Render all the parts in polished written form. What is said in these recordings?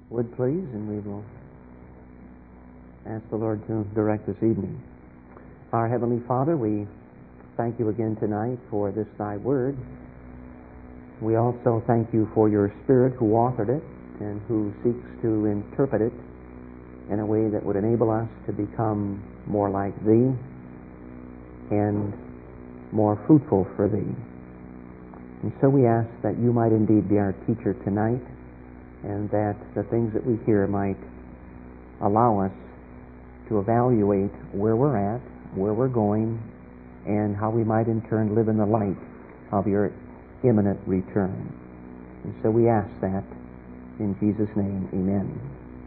would please, and we will ask the Lord to direct this evening. Our Heavenly Father, we thank you again tonight for this thy word. We also thank you for your Spirit who authored it and who seeks to interpret it in a way that would enable us to become more like thee and more fruitful for thee. And so we ask that you might indeed be our teacher tonight, and that the things that we hear might allow us to evaluate where we're at, where we're going, and how we might in turn live in the light of your imminent return. And so we ask that in Jesus' name, amen.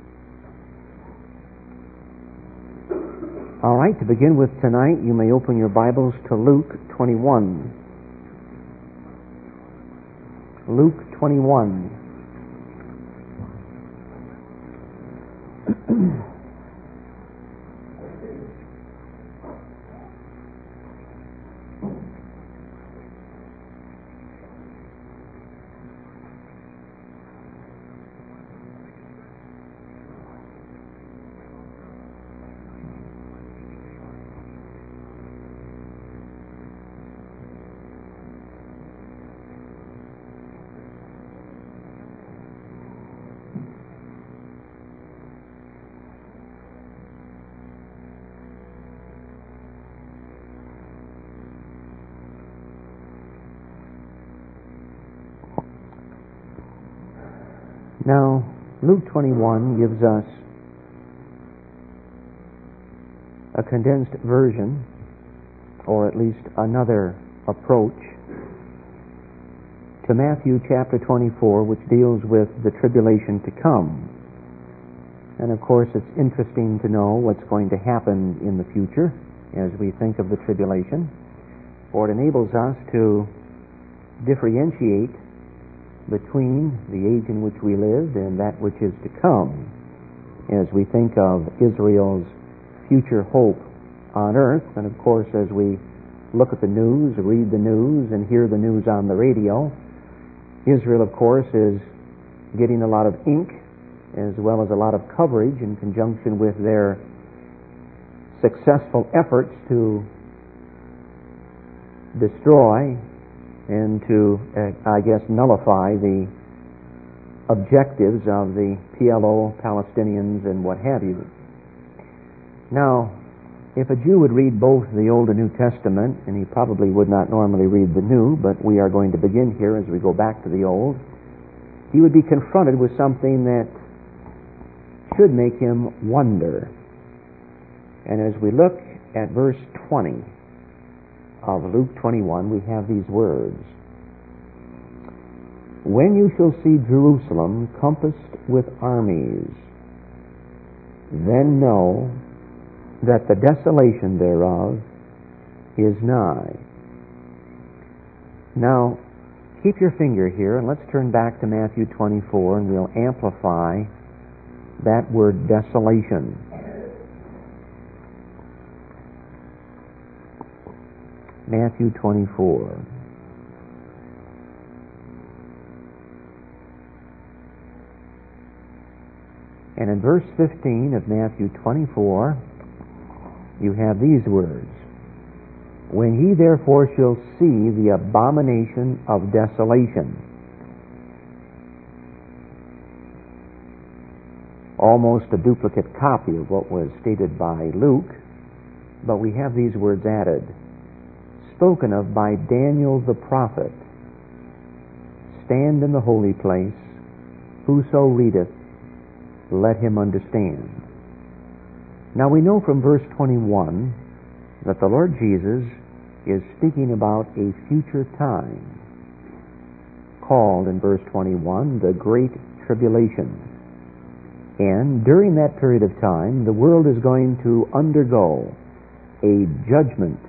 All right, to begin with tonight, you may open your Bibles to Luke 21. Luke 21. Now, Luke 21 gives us a condensed version, or at least another approach, to Matthew chapter 24, which deals with the tribulation to come. And of course, it's interesting to know what's going to happen in the future as we think of the tribulation, for it enables us to differentiate between the age in which we live and that which is to come, as we think of Israel's future hope on earth. And of course, as we look at the news, read the news, and hear the news on the radio, Israel, of course, is getting a lot of ink as well as a lot of coverage in conjunction with their successful efforts to destroy and to, nullify the objectives of the PLO, Palestinians, and what have you. Now, if a Jew would read both the Old and New Testament, and he probably would not normally read the New, but we are going to begin here as we go back to the Old, he would be confronted with something that should make him wonder. And as we look at verse 20 of Luke 21, we have these words: "When you shall see Jerusalem compassed with armies, then know that the desolation thereof is nigh." Now, keep your finger here, and let's turn back to Matthew 24, and we'll amplify that word desolation. Matthew 24. And in verse 15 of Matthew 24, you have these words: "When ye therefore shall see the abomination of desolation." Almost a duplicate copy of what was stated by Luke, but we have these words added: "Spoken of by Daniel the prophet, stand in the holy place, whoso readeth, let him understand." Now we know from verse 21 that the Lord Jesus is speaking about a future time, called in verse 21 the Great Tribulation. And during that period of time, the world is going to undergo a judgment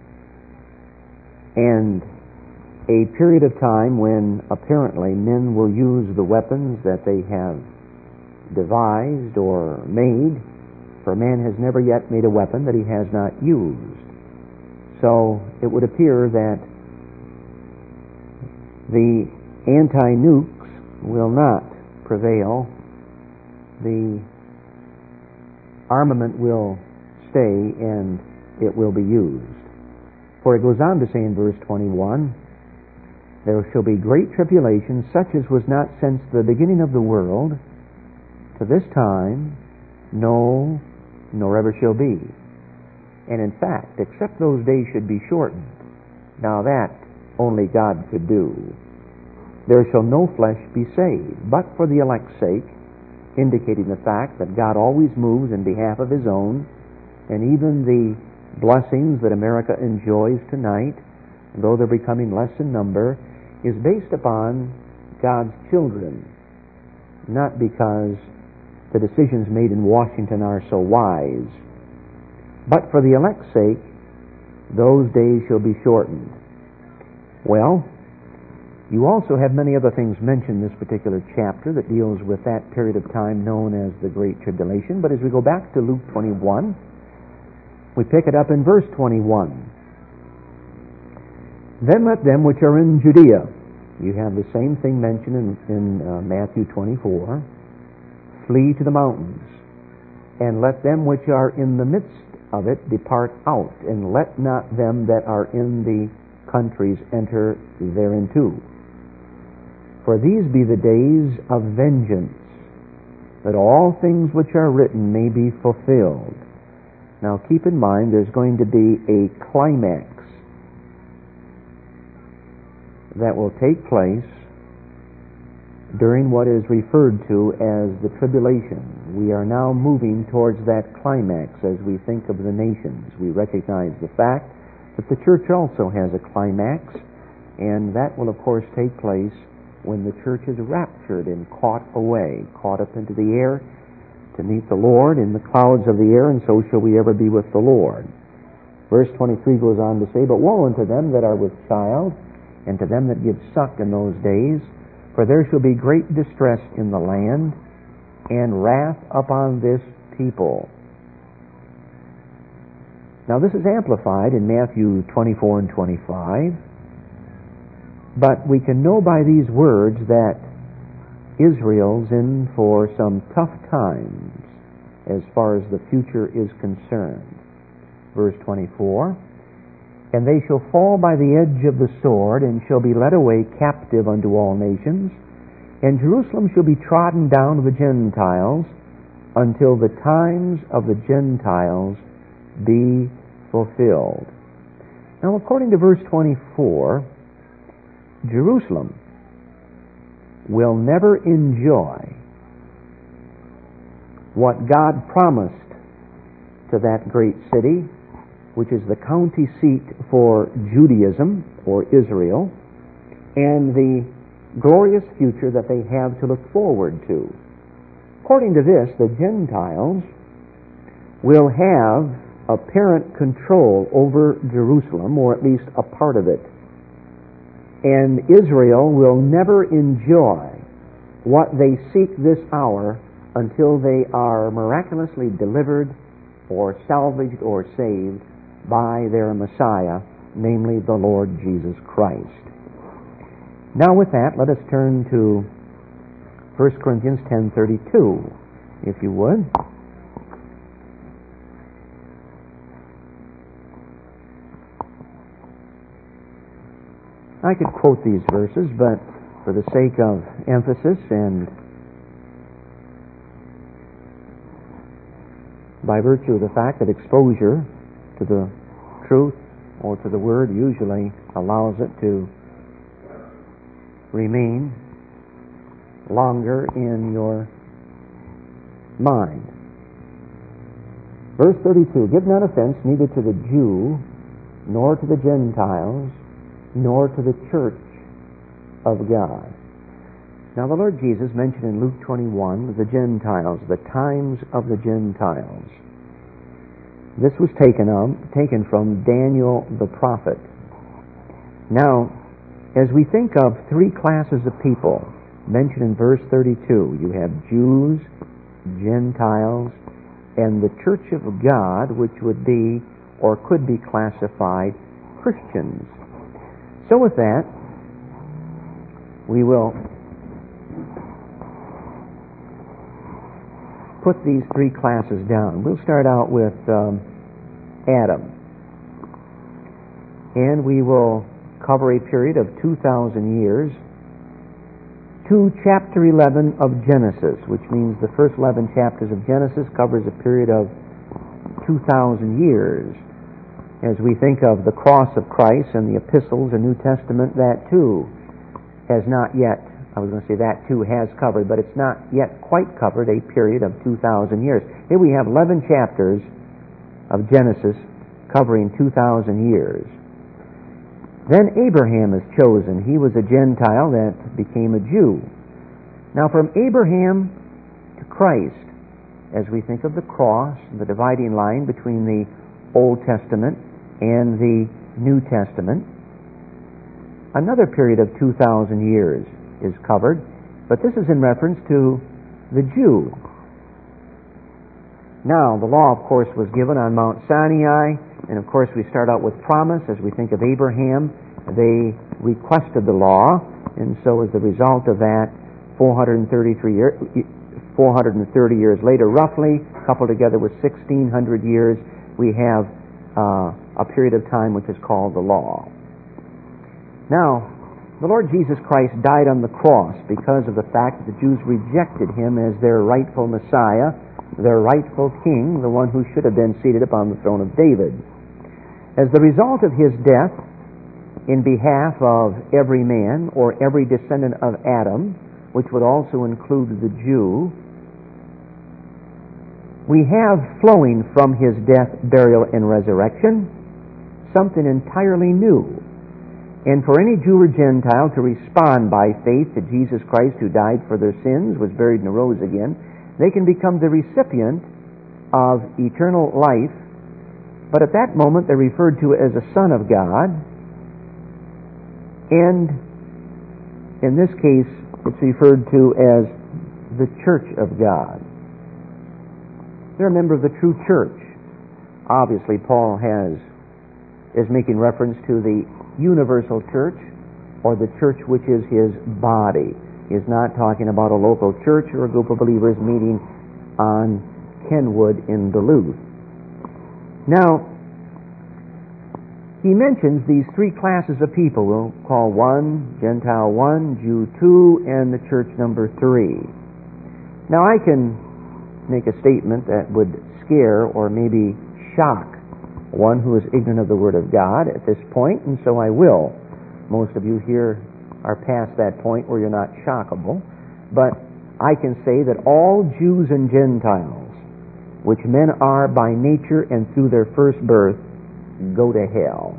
and a period of time when apparently men will use the weapons that they have devised or made, for man has never yet made a weapon that he has not used. So it would appear that the anti-nukes will not prevail the armament will stay and it will be used. For it goes on to say in verse 21, there shall be great tribulation, such as was not since the beginning of the world to this time, no, nor ever shall be. And in fact, except those days should be shortened, now that only God could do, there shall no flesh be saved, but for the elect's sake, indicating the fact that God always moves in behalf of His own, and even the blessings that America enjoys tonight, though they're becoming less in number, is based upon God's children, not because the decisions made in Washington are so wise. But for the elect's sake, those days shall be shortened. Well, you also have many other things mentioned in this particular chapter that deals with that period of time known as the Great Tribulation. But as we go back to Luke 21, we pick it up in verse 21. Then let them which are in Judea, you have the same thing mentioned in Matthew 24, flee to the mountains, and let them which are in the midst of it depart out, and let not them that are in the countries enter thereinto. For these be the days of vengeance, that all things which are written may be fulfilled. Now keep in mind there's going to be a climax that will take place during what is referred to as the tribulation. We are now moving towards that climax as we think of the nations. We recognize the fact that the church also has a climax, and that will of course take place when the church is raptured and caught away, caught up into the air to meet the Lord in the clouds of the air, and so shall we ever be with the Lord. Verse 23 goes on to say, But woe unto them that are with child, and to them that give suck in those days, for there shall be great distress in the land, and wrath upon this people. Now this is amplified in Matthew 24 and 25, but we can know by these words that Israel's in for some tough times as far as the future is concerned. Verse 24, And they shall fall by the edge of the sword, and shall be led away captive unto all nations, and Jerusalem shall be trodden down of the Gentiles, until the times of the Gentiles be fulfilled. Now, according to verse 24, Jerusalem will never enjoy what God promised to that great city, which is the county seat for Judaism, or Israel, and the glorious future that they have to look forward to. According to this, the Gentiles will have apparent control over Jerusalem, or at least a part of it. And Israel will never enjoy what they seek this hour until they are miraculously delivered or salvaged or saved by their Messiah, namely the Lord Jesus Christ. Now with that, let us turn to 1 Corinthians 10:32, if you would. I could quote these verses, but for the sake of emphasis and by virtue of the fact that exposure to the truth or to the Word usually allows it to remain longer in your mind. Verse 32, Give not offense neither to the Jew, nor to the Gentiles, nor to the church of God. Now the Lord Jesus mentioned in Luke 21 the Gentiles, the times of the Gentiles. This was taken from Daniel the prophet. Now, as we think of three classes of people mentioned in verse 32, you have Jews, Gentiles, and the church of God, which would be or could be classified Christians. So with that, we will put these three classes down. We'll start out with Adam. And we will cover a period of 2,000 years to chapter 11 of Genesis, which means the first 11 chapters of Genesis covers a period of 2,000 years. As we think of the cross of Christ and the epistles and New Testament, that too has not yet, I was going to say that too has covered, but it's not yet quite covered a period of 2,000 years. Here we have 11 chapters of Genesis covering 2,000 years. Then Abraham is chosen. He was a Gentile that became a Jew. Now from Abraham to Christ, as we think of the cross, the dividing line between the Old Testament and the New Testament, another period of 2,000 years is covered, but this is in reference to the Jew. Now, the law, of course, was given on Mount Sinai, and of course we start out with promise. As we think of Abraham, they requested the law, and so as a result of that, 430 years later, roughly, coupled together with 1,600 years, we have a period of time which is called the law. Now, the Lord Jesus Christ died on the cross because of the fact that the Jews rejected him as their rightful Messiah, their rightful king, the one who should have been seated upon the throne of David. As the result of his death, in behalf of every man or every descendant of Adam, which would also include the Jew, we have flowing from his death, burial, and resurrection something entirely new. And for any Jew or Gentile to respond by faith to Jesus Christ, who died for their sins, was buried, and arose again, they can become the recipient of eternal life. But at that moment, they're referred to as a son of God. And in this case, it's referred to as the church of God. They're a member of the true church. Obviously, Paul is making reference to the universal church, or the church which is his body. He is not talking about a local church or a group of believers meeting on Kenwood in Duluth. Now, he mentions these three classes of people. We'll call one Gentile 1, Jew 2, and the church number 3. Now, I can make a statement that would scare or maybe shock one who is ignorant of the Word of God at this point, and so I will. Most of you here are past that point where you're not shockable, but I can say that all Jews and Gentiles, which men are by nature and through their first birth, go to hell.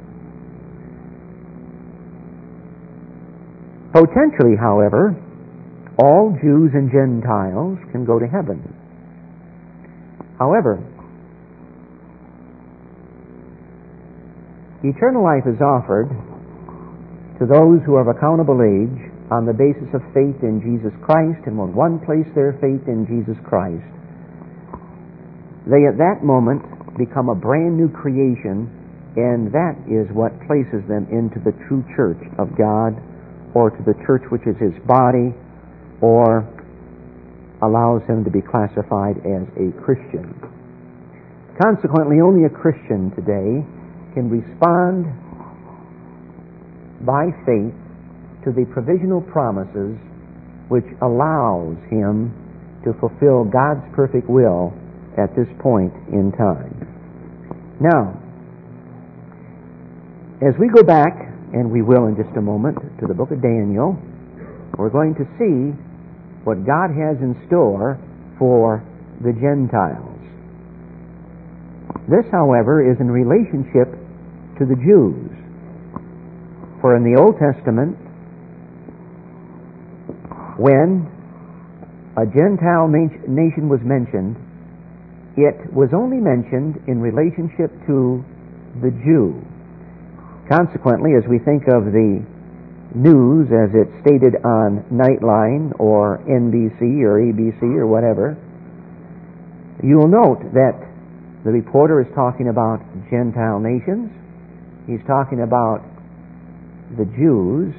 Potentially, however, all Jews and Gentiles can go to heaven. However, eternal life is offered to those who are of accountable age on the basis of faith in Jesus Christ, and when one place their faith in Jesus Christ, they at that moment become a brand new creation, and that is what places them into the true church of God, or to the church which is his body, or allows him to be classified as a Christian. Consequently, only a Christian today can respond by faith to the provisional promises which allows him to fulfill God's perfect will at this point in time. Now, as we go back, and we will in just a moment, to the book of Daniel, we're going to see what God has in store for the Gentiles. This, however, is in relationship to the Jews. For in the Old Testament, when a Gentile nation was mentioned, it was only mentioned in relationship to the Jew. Consequently, as we think of the news as it's stated on Nightline or NBC or ABC or whatever, you will note that the reporter is talking about Gentile nations. He's talking about the Jews,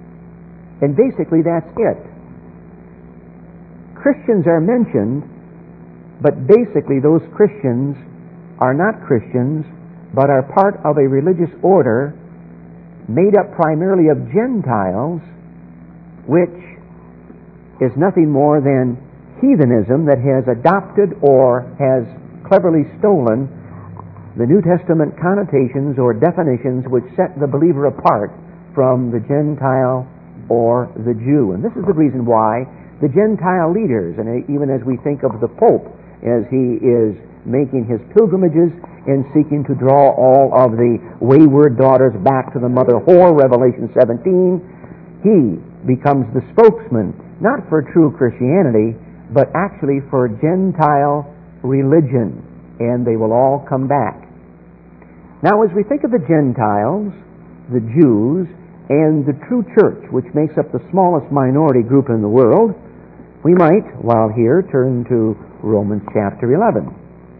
and basically that's it. Christians are mentioned, But basically those Christians are not Christians, but are part of a religious order made up primarily of Gentiles, which is nothing more than heathenism that has adopted or has cleverly stolen the New Testament connotations or definitions which set the believer apart from the Gentile or the Jew. And this is the reason why the Gentile leaders, and even as we think of the Pope as he is making his pilgrimages and seeking to draw all of the wayward daughters back to the mother whore, Revelation 17, he becomes the spokesman, not for true Christianity, but actually for Gentile religion, and they will all come back. Now, as we think of the Gentiles, the Jews, and the true church, which makes up the smallest minority group in the world, we might, while here, turn to Romans chapter 11.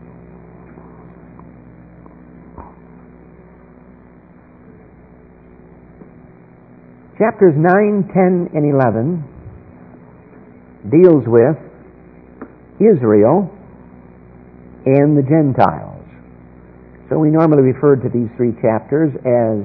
Chapters 9, 10, and 11 deals with Israel and the Gentiles. So we normally refer to these three chapters as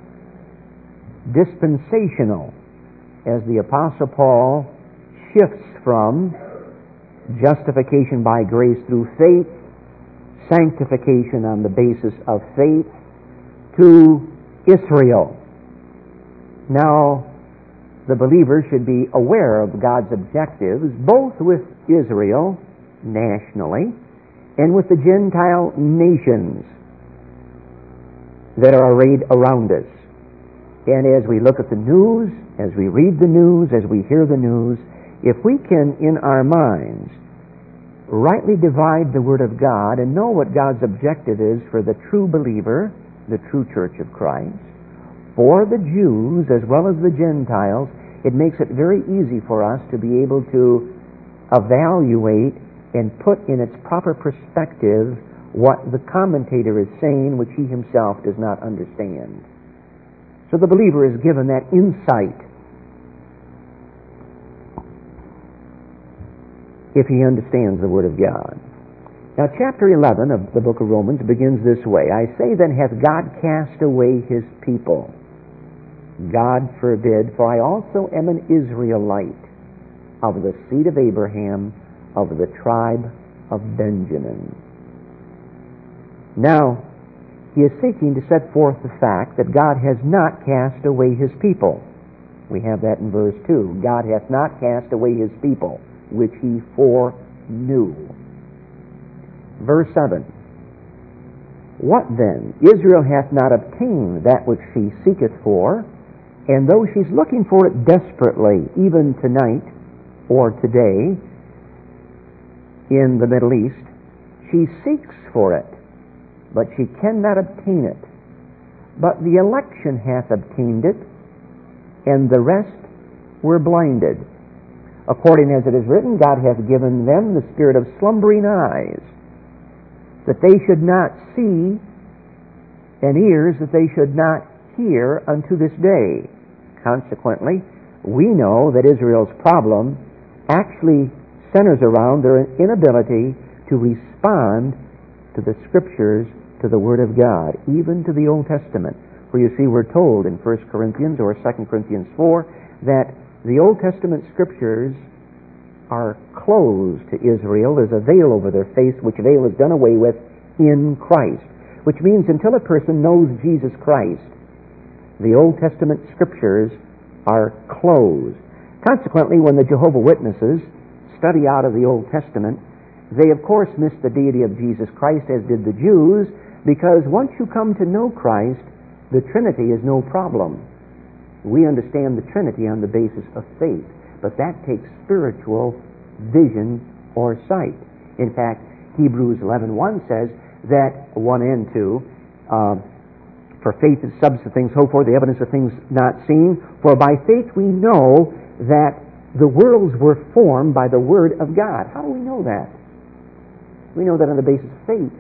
dispensational, as the Apostle Paul shifts from justification by grace through faith, sanctification on the basis of faith, to Israel. Now, the believer should be aware of God's objectives, both with Israel nationally and with the Gentile nations that are arrayed around us. And as we look at the news, as we read the news, as we hear the news, if we can, in our minds, rightly divide the Word of God and know what God's objective is for the true believer, the true church of Christ, for the Jews as well as the Gentiles, it makes it very easy for us to be able to evaluate and put in its proper perspective what the commentator is saying, which he himself does not understand. So the believer is given that insight if he understands the Word of God. Now, chapter 11 of the book of Romans begins this way. I say then, hath God cast away his people? God forbid, for I also am an Israelite, of the seed of Abraham, of the tribe of Benjamin. Now, he is seeking to set forth the fact that God has not cast away his people. We have that in verse 2. God hath not cast away his people, which he foreknew. Verse 7. What then? Israel hath not obtained that which she seeketh for, and though she's looking for it desperately, even tonight or today in the Middle East, she seeks for it, but she cannot obtain it. But the election hath obtained it, and the rest were blinded. According as it is written, God hath given them the spirit of slumbering eyes, that they should not see, and ears that they should not hear unto this day. Consequently, we know that Israel's problem actually centers around their inability to respond to the Scriptures, to the Word of God, even to the Old Testament. For you see, we're told in 1 Corinthians or 2 Corinthians 4 that the Old Testament Scriptures are closed to Israel. There's a veil over their face, which veil is done away with in Christ. Which means until a person knows Jesus Christ, the Old Testament Scriptures are closed. Consequently, when the Jehovah's Witnesses study out of the Old Testament, they of course miss the deity of Jesus Christ, as did the Jews, because once you come to know Christ, the Trinity is no problem. We understand the Trinity on the basis of faith, but that takes spiritual vision or sight. In fact, Hebrews 11:1 says that 1 and 2, for faith is substance of things hoped for, the evidence of things not seen. For by faith we know that the worlds were formed by the Word of God. How do we know that? We know that on the basis of faith.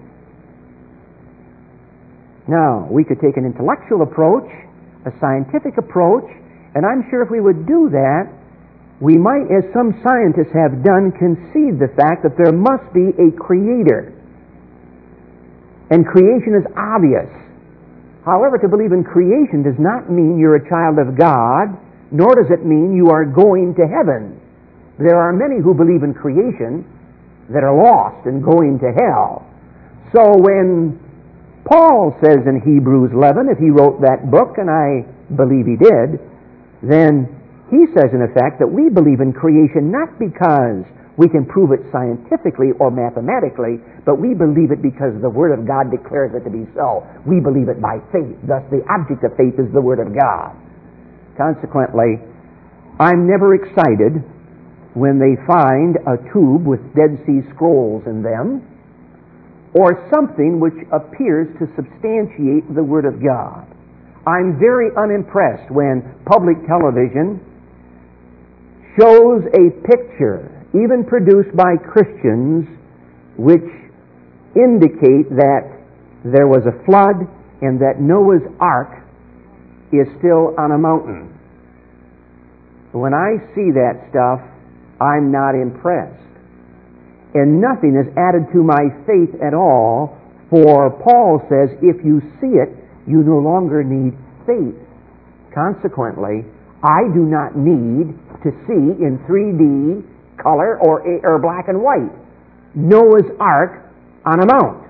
Now, we could take an intellectual approach, a scientific approach, and I'm sure if we would do that, we might, as some scientists have done, concede the fact that there must be a creator. And creation is obvious. However, to believe in creation does not mean you're a child of God, nor does it mean you are going to heaven. There are many who believe in creation that are lost and going to hell. So when Paul says in Hebrews 11, if he wrote that book, and I believe he did, then he says in effect that we believe in creation not because we can prove it scientifically or mathematically, but we believe it because the Word of God declares it to be so. We believe it by faith. Thus, the object of faith is the Word of God. Consequently, I'm never excited when they find a tube with Dead Sea Scrolls in them, or something which appears to substantiate the Word of God. I'm very unimpressed when public television shows a picture, even produced by Christians, which indicate that there was a flood and that Noah's Ark is still on a mountain. When I see that stuff, I'm not impressed. And nothing is added to my faith at all, for Paul says, if you see it, you no longer need faith. Consequently, I do not need to see in 3D color or black and white Noah's Ark on a mount.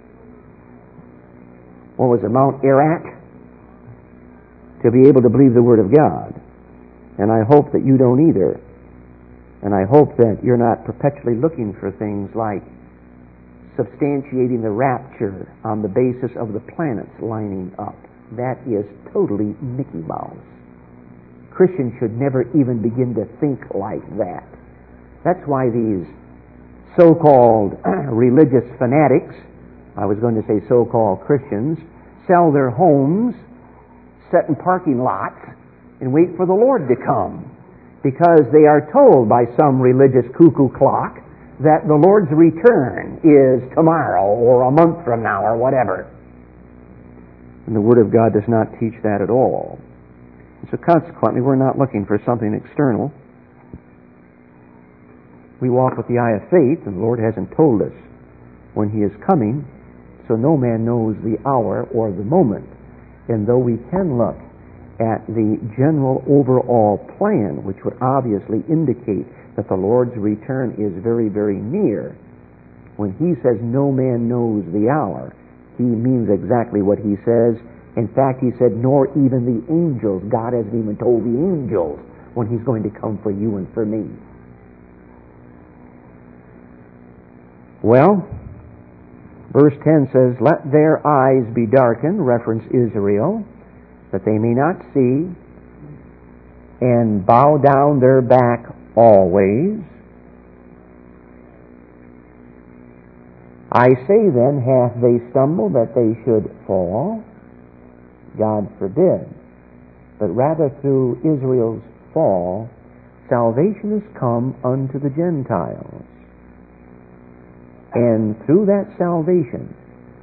What was it, Mount Ararat? To be able to believe the Word of God. And I hope that you don't either. And I hope that you're not perpetually looking for things like substantiating the rapture on the basis of the planets lining up. That is totally Mickey Mouse. Christians should never even begin to think like that. That's why these so-called religious fanatics, I was going to say so-called Christians, sell their homes, set in parking lots, and wait for the Lord to come. Because they are told by some religious cuckoo clock that the Lord's return is tomorrow or a month from now or whatever. And the Word of God does not teach that at all. And so consequently, we're not looking for something external. We walk with the eye of faith, and the Lord hasn't told us when He is coming, so no man knows the hour or the moment. And though we can look at the general overall plan, which would obviously indicate that the Lord's return is very, very near, when He says no man knows the hour, He means exactly what He says. In fact, He said, nor even the angels. God hasn't even told the angels when He's going to come for you and for me. Well, verse 10 says, let their eyes be darkened, reference Israel, that they may not see, and bow down their back always. I say then, hath they stumbled that they should fall? God forbid. But rather through Israel's fall, salvation has come unto the Gentiles. And through that salvation,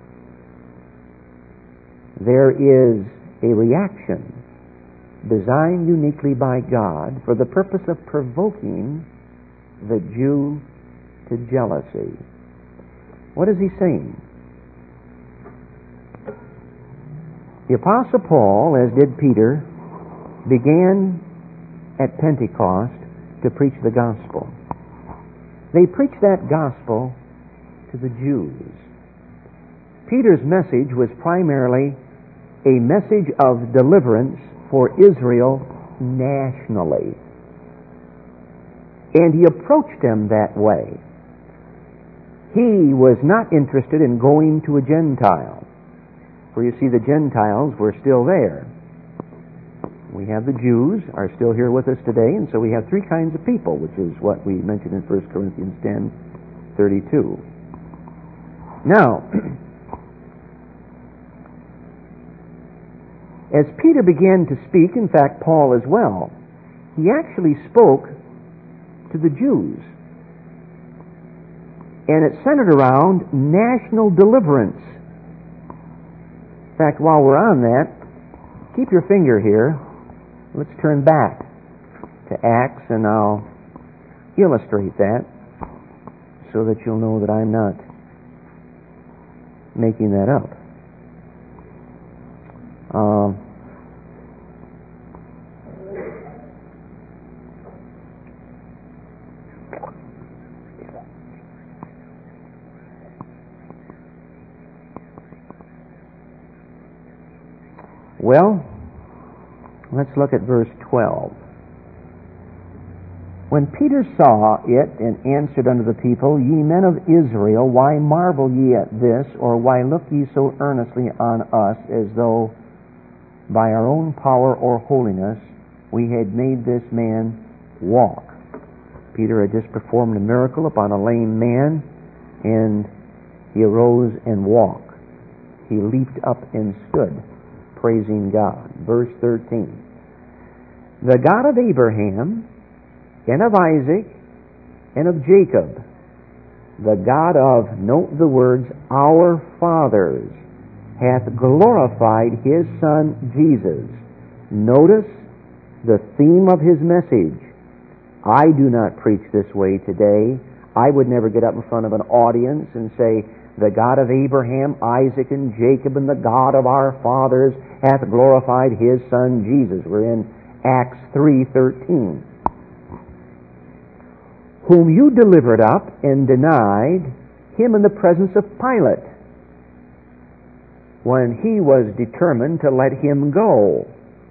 there is a reaction designed uniquely by God for the purpose of provoking the Jew to jealousy. What is he saying? The Apostle Paul, as did Peter, began at Pentecost to preach the gospel. They preached that gospel to the Jews. Peter's message was primarily a message of deliverance for Israel nationally. And he approached them that way. He was not interested in going to a Gentile. For you see, the Gentiles were still there. We have the Jews are still here with us today, and so we have three kinds of people, which is what we mentioned in 1 Corinthians 10:32. Now, as Peter began to speak, in fact, Paul as well, he actually spoke to the Jews. And it centered around national deliverance. In fact, while we're on that, keep your finger here. Let's turn back to Acts, and I'll illustrate that so that you'll know that I'm not making that up. Well, let's look at verse 12. When Peter saw it and answered unto the people, Ye men of Israel, why marvel ye at this, or why look ye so earnestly on us, as though by our own power or holiness we had made this man walk? Peter had just performed a miracle upon a lame man, and he arose and walked. He leaped up and stood, praising God. Verse 13. The God of Abraham, and of Isaac, and of Jacob, the God of, note the words, our fathers, hath glorified His Son Jesus. Notice the theme of His message. I do not preach this way today. I would never get up in front of an audience and say, the God of Abraham, Isaac, and Jacob, and the God of our fathers hath glorified His Son Jesus. We're in Acts 3:13. Whom you delivered up and denied Him in the presence of Pilate, when he was determined to let Him go.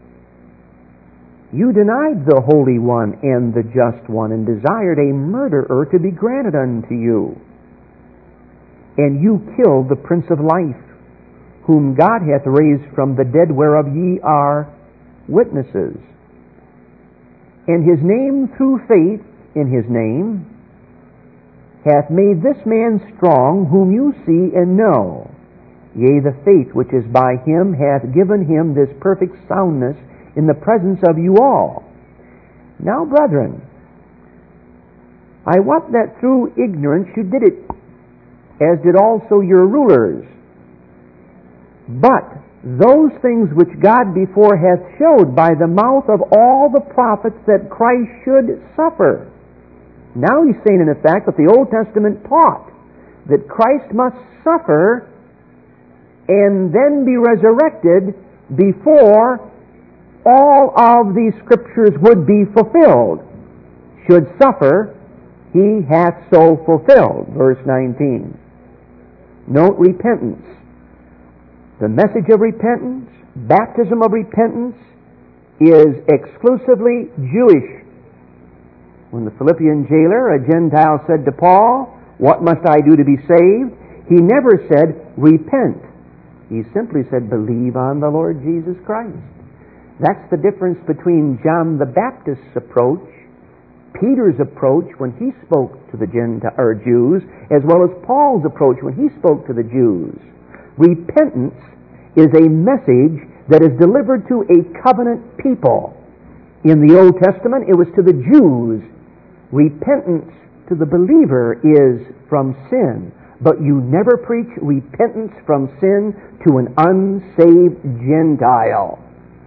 You denied the Holy One and the Just One, and desired a murderer to be granted unto you. And you killed the Prince of Life, whom God hath raised from the dead, whereof ye are witnesses. And His name, through faith in His name, hath made this man strong, whom you see and know. Yea, the faith which is by Him hath given Him this perfect soundness in the presence of you all. Now, brethren, I wot that through ignorance you did it, as did also your rulers. But those things which God before hath showed by the mouth of all the prophets that Christ should suffer. Now he's saying, in effect, that the Old Testament taught that Christ must suffer and then be resurrected before all of these scriptures would be fulfilled. Should suffer, He hath so fulfilled. Verse 19. Note repentance. The message of repentance, baptism of repentance, is exclusively Jewish. When the Philippian jailer, a Gentile, said to Paul, What must I do to be saved? He never said, Repent. He simply said, Believe on the Lord Jesus Christ. That's the difference between John the Baptist's approach, Peter's approach when he spoke to the Jews, as well as Paul's approach when he spoke to the Jews. Repentance is a message that is delivered to a covenant people. In the Old Testament, it was to the Jews. Repentance to the believer is from sin, but you never preach repentance from sin to an unsaved Gentile.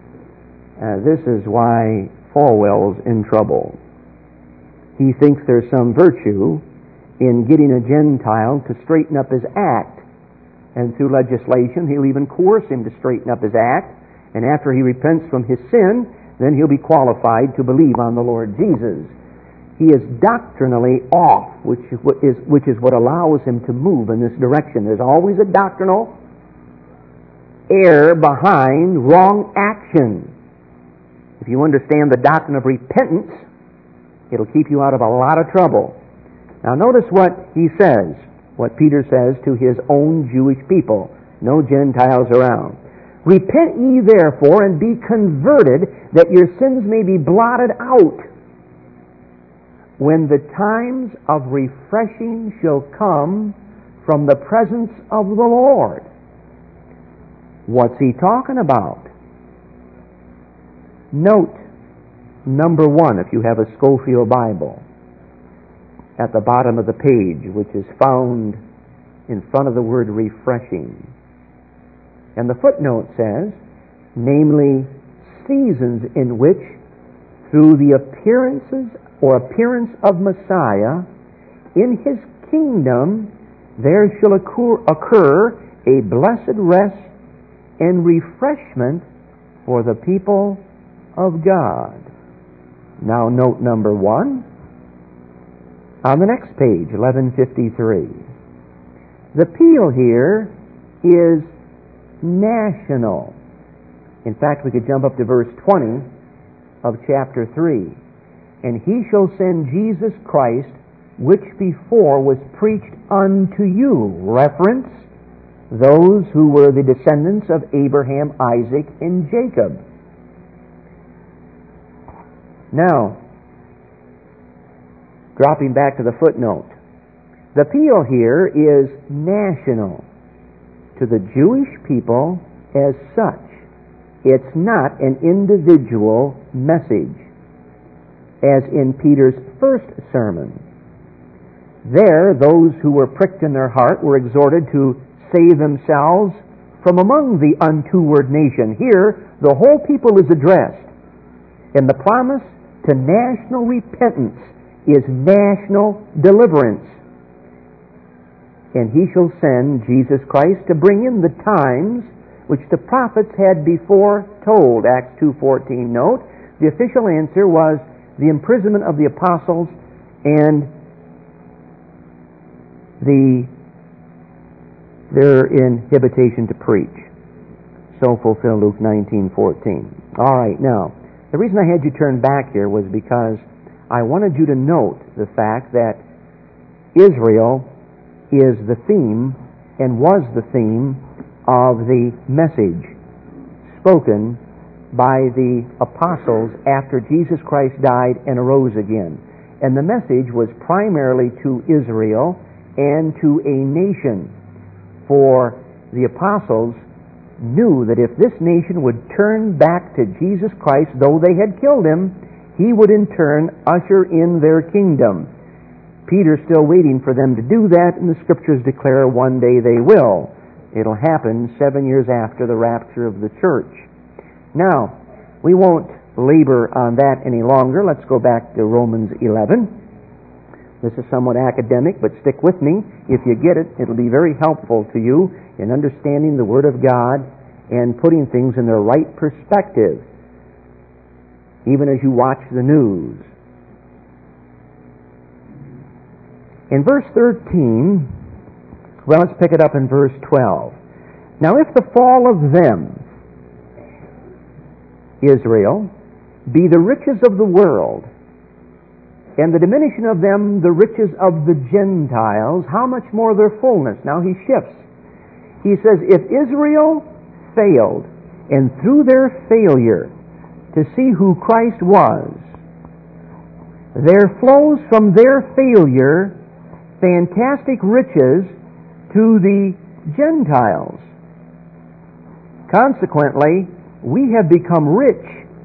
This is why Falwell's in trouble. He thinks there's some virtue in getting a Gentile to straighten up his act. And through legislation, he'll even coerce him to straighten up his act. And after he repents from his sin, then he'll be qualified to believe on the Lord Jesus. He is doctrinally off, which is what allows him to move in this direction. There's always a doctrinal error behind wrong action. If you understand the doctrine of repentance, it'll keep you out of a lot of trouble. Now notice what he says, what Peter says to his own Jewish people. No Gentiles around. Repent ye therefore and be converted, that your sins may be blotted out, when the times of refreshing shall come from the presence of the Lord. What's he talking about? Note number 1, if you have a Scofield Bible, at the bottom of the page, which is found in front of the word refreshing. And the footnote says, namely, seasons in which, through the appearance of Messiah, in His kingdom there shall occur a blessed rest and refreshment for the people of God. Now note number 1 on the next page, 1153. The appeal here is national. In fact, we could jump up to verse 20 of chapter 3. And He shall send Jesus Christ, which before was preached unto you. Reference, those who were the descendants of Abraham, Isaac, and Jacob. Now, dropping back to the footnote, the appeal here is national to the Jewish people as such. It's not an individual message, as in Peter's first sermon. There, those who were pricked in their heart were exhorted to save themselves from among the untoward nation. Here, the whole people is addressed, and the promise to national repentance is national deliverance. And He shall send Jesus Christ to bring in the times which the prophets had before told. Acts 2:14. Note, the official answer was the imprisonment of the apostles and their inhibition to preach. So fulfill Luke 19:14. All right, now, the reason I had you turn back here was because I wanted you to note the fact that Israel is the theme and was the theme of the message spoken by the apostles after Jesus Christ died and arose again. And the message was primarily to Israel and to a nation. For the apostles knew that if this nation would turn back to Jesus Christ, though they had killed Him, He would in turn usher in their kingdom. Peter's still waiting for them to do that, and the Scriptures declare one day they will. It'll happen 7 years after the rapture of the church. Now, we won't labor on that any longer. Let's go back to Romans 11. This is somewhat academic, but stick with me. If you get it, it'll be very helpful to you in understanding the Word of God and putting things in their right perspective, even as you watch the news. In verse 13, well, let's pick it up in verse 12. Now, if the fall of them, Israel, be the riches of the world, and the diminishing of them the riches of the Gentiles, how much more their fullness? Now he shifts. He says, if Israel failed, and through their failure to see who Christ was, there flows from their failure fantastic riches to the Gentiles. Consequently, we have become rich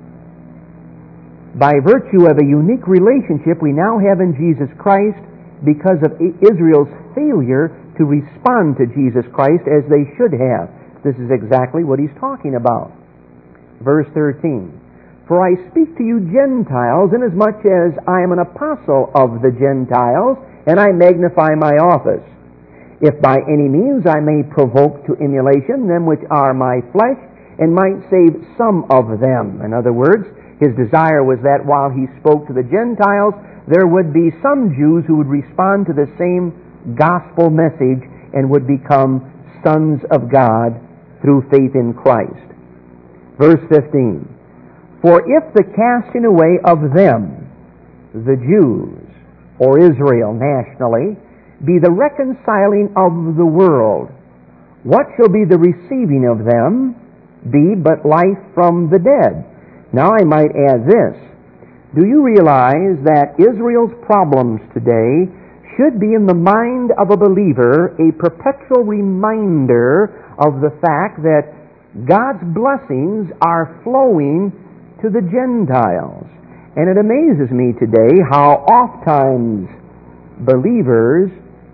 by virtue of a unique relationship we now have in Jesus Christ because of Israel's failure to respond to Jesus Christ as they should have. This is exactly what he's talking about. Verse 13. For I speak to you Gentiles, inasmuch as I am an apostle of the Gentiles, and I magnify my office. If by any means I may provoke to emulation them which are my flesh, and might save some of them. In other words, his desire was that while he spoke to the Gentiles, there would be some Jews who would respond to the same gospel message and would become sons of God through faith in Christ. Verse 15. For if the casting away of them, the Jews, or Israel nationally, be the reconciling of the world, what shall be the receiving of them be but life from the dead? Now I might add this. Do you realize that Israel's problems today should be in the mind of a believer a perpetual reminder of the fact that God's blessings are flowing to the Gentiles? And it amazes me today how oftentimes believers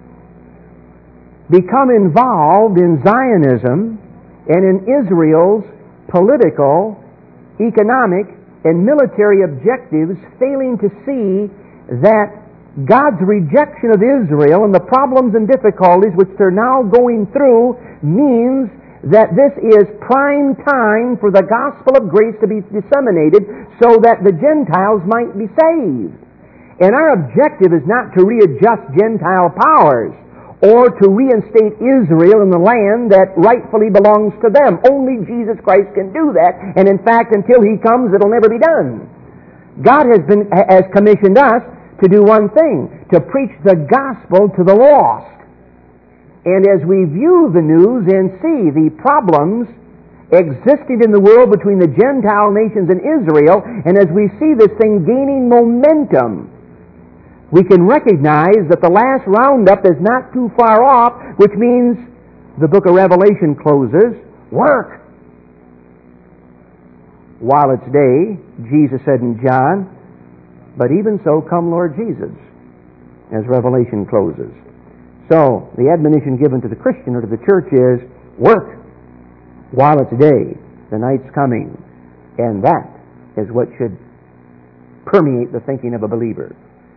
become involved in Zionism and in Israel's political, economic, and military objectives, failing to see that God's rejection of Israel and the problems and difficulties which they're now going through means that this is prime time for the gospel of grace to be disseminated so that the Gentiles might be saved. And our objective is not to readjust Gentile powers or to reinstate Israel in the land that rightfully belongs to them. Only Jesus Christ can do that, and in fact, until He comes, it'll never be done. God has commissioned us to do one thing, to preach the gospel to the lost. And as we view the news and see the problems existing in the world between the Gentile nations and Israel, and as we see this thing gaining momentum, we can recognize that the last roundup is not too far off, which means the book of Revelation closes. Work while it's day, Jesus said in John, but even so come Lord Jesus, as Revelation closes. So, the admonition given to the Christian or to the church is, work while it's day, the night's coming. And that is what should permeate the thinking of a believer.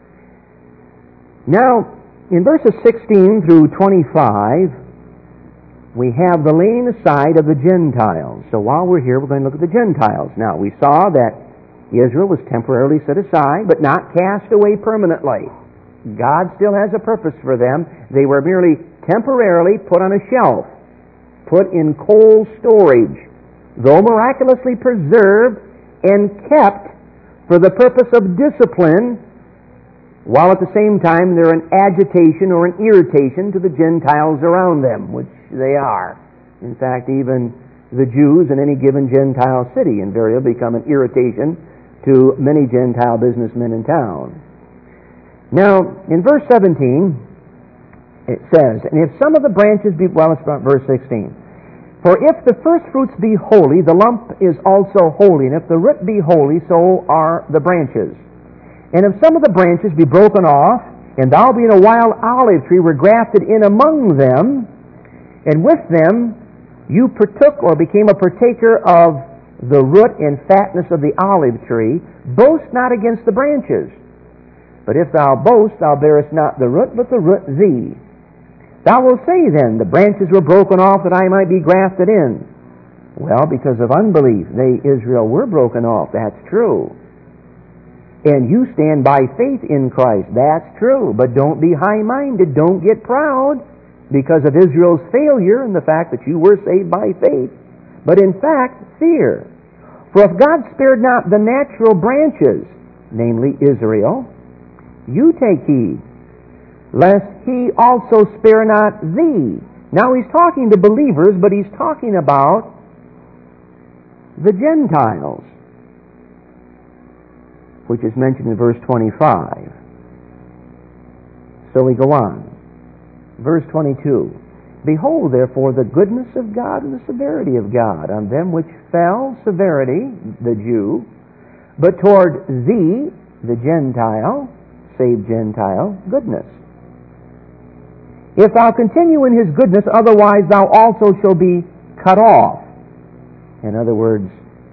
Now, in verses 16 through 25, we have the laying aside of the Gentiles. So while we're here, we're going to look at the Gentiles. Now, we saw that Israel was temporarily set aside, but not cast away permanently. God still has a purpose for them. They were merely temporarily put on a shelf, put in cold storage, though miraculously preserved and kept for the purpose of discipline, while at the same time they're an agitation or an irritation to the Gentiles around them, which they are. In fact, even the Jews in any given Gentile city invariably become an irritation to many Gentile businessmen in town. Now, in verse 17, it says, and if some of the branches be, well, it's about verse 16. For if the first fruits be holy, the lump is also holy, and if the root be holy, so are the branches. And if some of the branches be broken off, and thou being a wild olive tree were grafted in among them, and with them you partook or became a partaker of the root and fatness of the olive tree, boast not against the branches. But if thou boast, thou bearest not the root, but the root thee. Thou wilt say then, the branches were broken off that I might be grafted in. Well, because of unbelief, they, Israel, were broken off. That's true. And you stand by faith in Christ. That's true. But don't be high-minded. Don't get proud because of Israel's failure and the fact that you were saved by faith. But in fact, fear. For if God spared not the natural branches, namely Israel, you take heed, lest He also spare not thee. Now he's talking to believers, but he's talking about the Gentiles, which is mentioned in verse 25. So we go on. Verse 22. Behold, therefore, the goodness of God and the severity of God on them which fell, severity, the Jew, but toward thee, the Gentile, saved Gentile, goodness. If thou continue in His goodness, otherwise thou also shalt be cut off. In other words,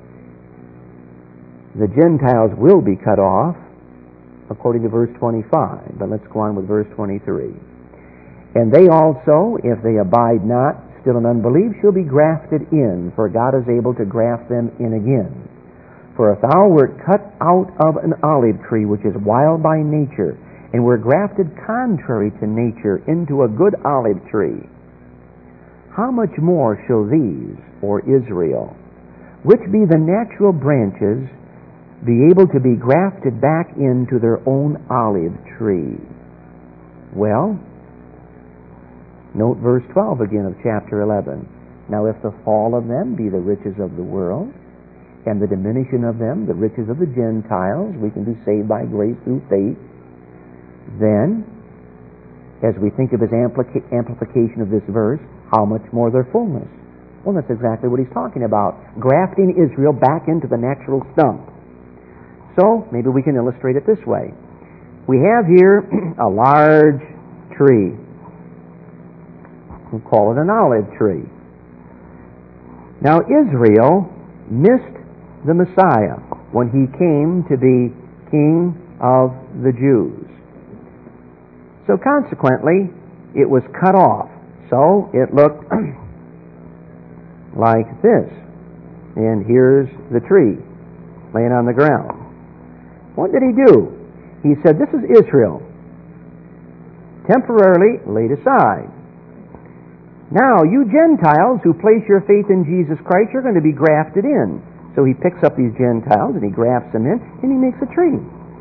the Gentiles will be cut off, according to verse 25. But let's go on with verse 23. And they also, if they abide not still in unbelief, shall be grafted in, for God is able to graft them in again. For if thou wert cut out of an olive tree, which is wild by nature, and were grafted contrary to nature into a good olive tree, how much more shall these, or Israel, which be the natural branches, be able to be grafted back into their own olive tree? Well, note verse 12 again of chapter 11. Now if the fall of them be the riches of the world, and the diminishing of them the riches of the Gentiles, we can be saved by grace through faith, then, as we think of his amplification of this verse, how much more their fullness? Well, that's exactly what he's talking about. Grafting Israel back into the natural stump. So, maybe we can illustrate it this way. We have here a large tree. We'll call it an olive tree. Now, Israel missed the Messiah. when he came to be King of the Jews. So consequently, it was cut off. So it looked like this. And here's the tree laying on the ground. What did he do? He said, this is Israel, temporarily laid aside. Now, you Gentiles who place your faith in Jesus Christ, you're going to be grafted in. So he picks up these Gentiles and he grafts them in and he makes a tree.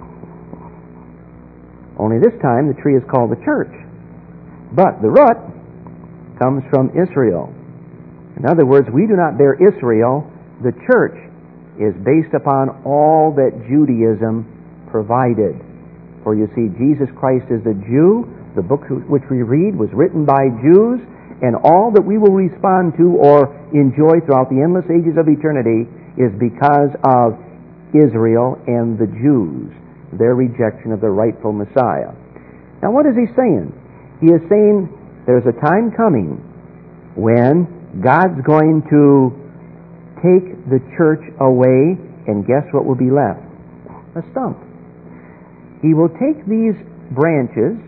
Only this time the tree is called the church. But the root comes from Israel. In other words, we do not bear Israel. The church is based upon all that Judaism provided. For you see, Jesus Christ is a Jew. The book which we read was written by Jews, and all that we will respond to or enjoy throughout the endless ages of eternity is because of Israel and the Jews, their rejection of the rightful Messiah. Now what is he saying? He is saying there's a time coming when God's going to take the church away, and guess what will be left? A stump. He will take these branches,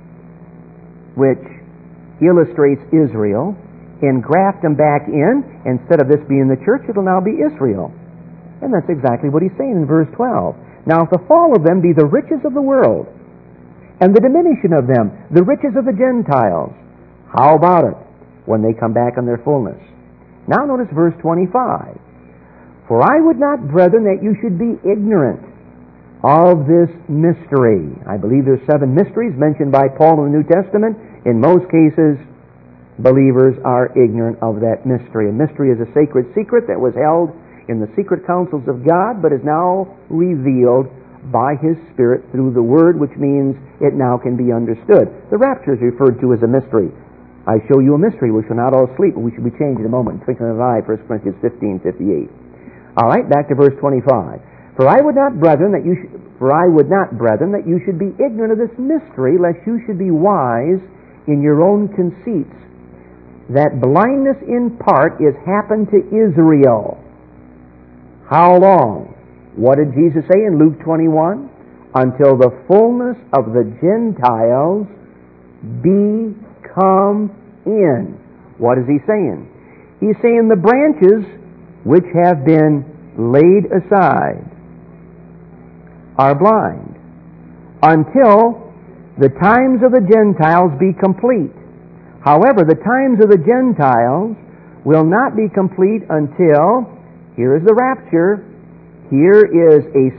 which illustrates Israel, and graft them back in. Instead of this being the church, it'll now be Israel. And that's exactly what he's saying in verse 12. Now if the fall of them be the riches of the world, and the diminishing of them, the riches of the Gentiles, how about it when they come back in their fullness? Now notice verse 25. For I would not, brethren, that you should be ignorant of this mystery. I believe there's 7 mysteries mentioned by Paul in the New Testament. In most cases, believers are ignorant of that mystery. A mystery is a sacred secret that was held in the secret counsels of God, but is now revealed by His Spirit through the Word, which means it now can be understood. The rapture is referred to as a mystery. I show you a mystery. We shall not all sleep, but we shall be changed in a moment. Twinkling of an eye, 1 Corinthians 15:58. All right, back to verse 25. For I would not, brethren, that you should be ignorant of this mystery, lest you should be wise in your own conceits, that blindness in part is happened to Israel. How long? What did Jesus say in Luke 21? Until the fullness of the Gentiles be come in. What is he saying? He's saying the branches which have been laid aside are blind until the times of the Gentiles be complete. However, the times of the Gentiles will not be complete until, here is the rapture, here is a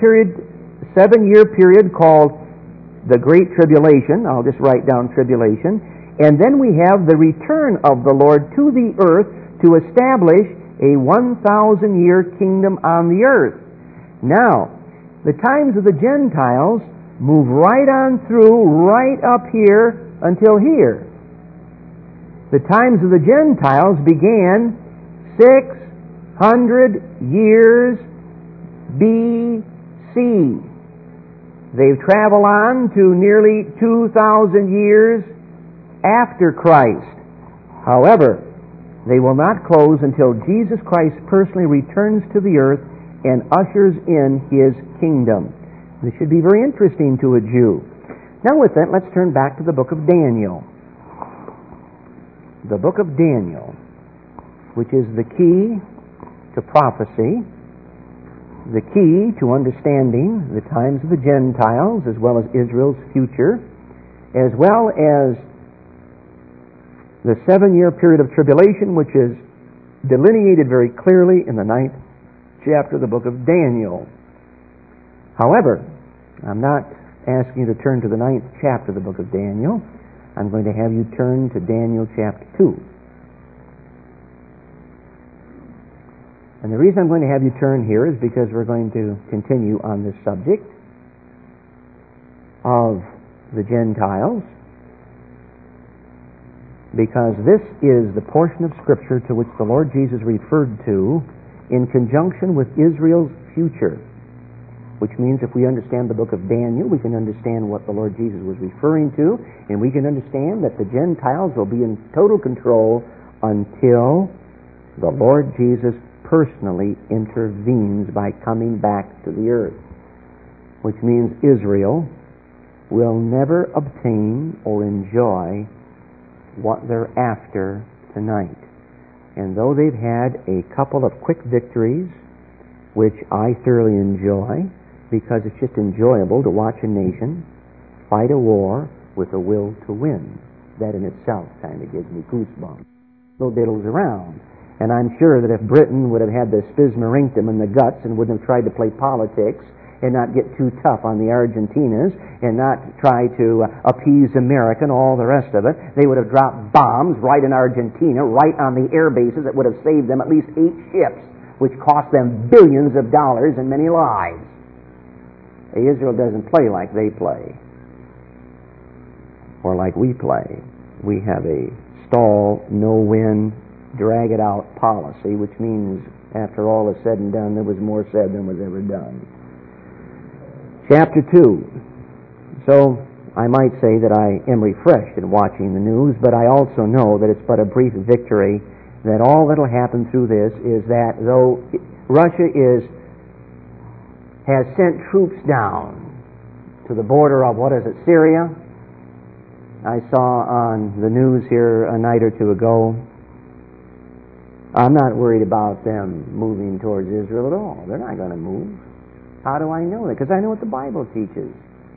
7-year period called the Great Tribulation. I'll just write down tribulation. And then we have the return of the Lord to the earth to establish a 1,000-year kingdom on the earth. Now, the times of the Gentiles move right on through, right up here until here. The times of the Gentiles began 600 years B.C. They've traveled on to nearly 2,000 years after Christ. However, they will not close until Jesus Christ personally returns to the earth and ushers in His kingdom. This should be very interesting to a Jew. Now with that, let's turn back to the book of Daniel. The book of Daniel, which is the key to prophecy, the key to understanding the times of the Gentiles as well as Israel's future, as well as the 7-year period of tribulation, which is delineated very clearly in the 9th chapter of the book of Daniel. However, I'm not asking you to turn to the 9th chapter of the book of Daniel. I'm going to have you turn to Daniel chapter 2. And the reason I'm going to have you turn here is because we're going to continue on this subject of the Gentiles, because this is the portion of Scripture to which the Lord Jesus referred to in conjunction with Israel's future, which means if we understand the book of Daniel, we can understand what the Lord Jesus was referring to, and we can understand that the Gentiles will be in total control until the Lord Jesus personally intervenes by coming back to the earth, which means Israel will never obtain or enjoy what they're after tonight. And though they've had a couple of quick victories, which I thoroughly enjoy, because it's just enjoyable to watch a nation fight a war with a will to win. That in itself kind of gives me goosebumps. No diddles around. And I'm sure that if Britain would have had the spizmarinctum in the guts and wouldn't have tried to play politics and not get too tough on the Argentinas and not try to appease America and all the rest of it, they would have dropped bombs right in Argentina, right on the air bases that would have saved them at least 8 ships, which cost them billions of dollars and many lives. Israel doesn't play like they play, or like we play. We have a stall, no-win, drag-it-out policy, which means after all is said and done, there was more said than was ever done. Chapter 2. So I might say that I am refreshed in watching the news, but I also know that it's but a brief victory, that all that will happen through this is that though Russia has sent troops down to the border of, Syria? I saw on the news here a night or two ago. I'm not worried about them moving towards Israel at all. They're not going to move. How do I know that? Because I know what the Bible teaches.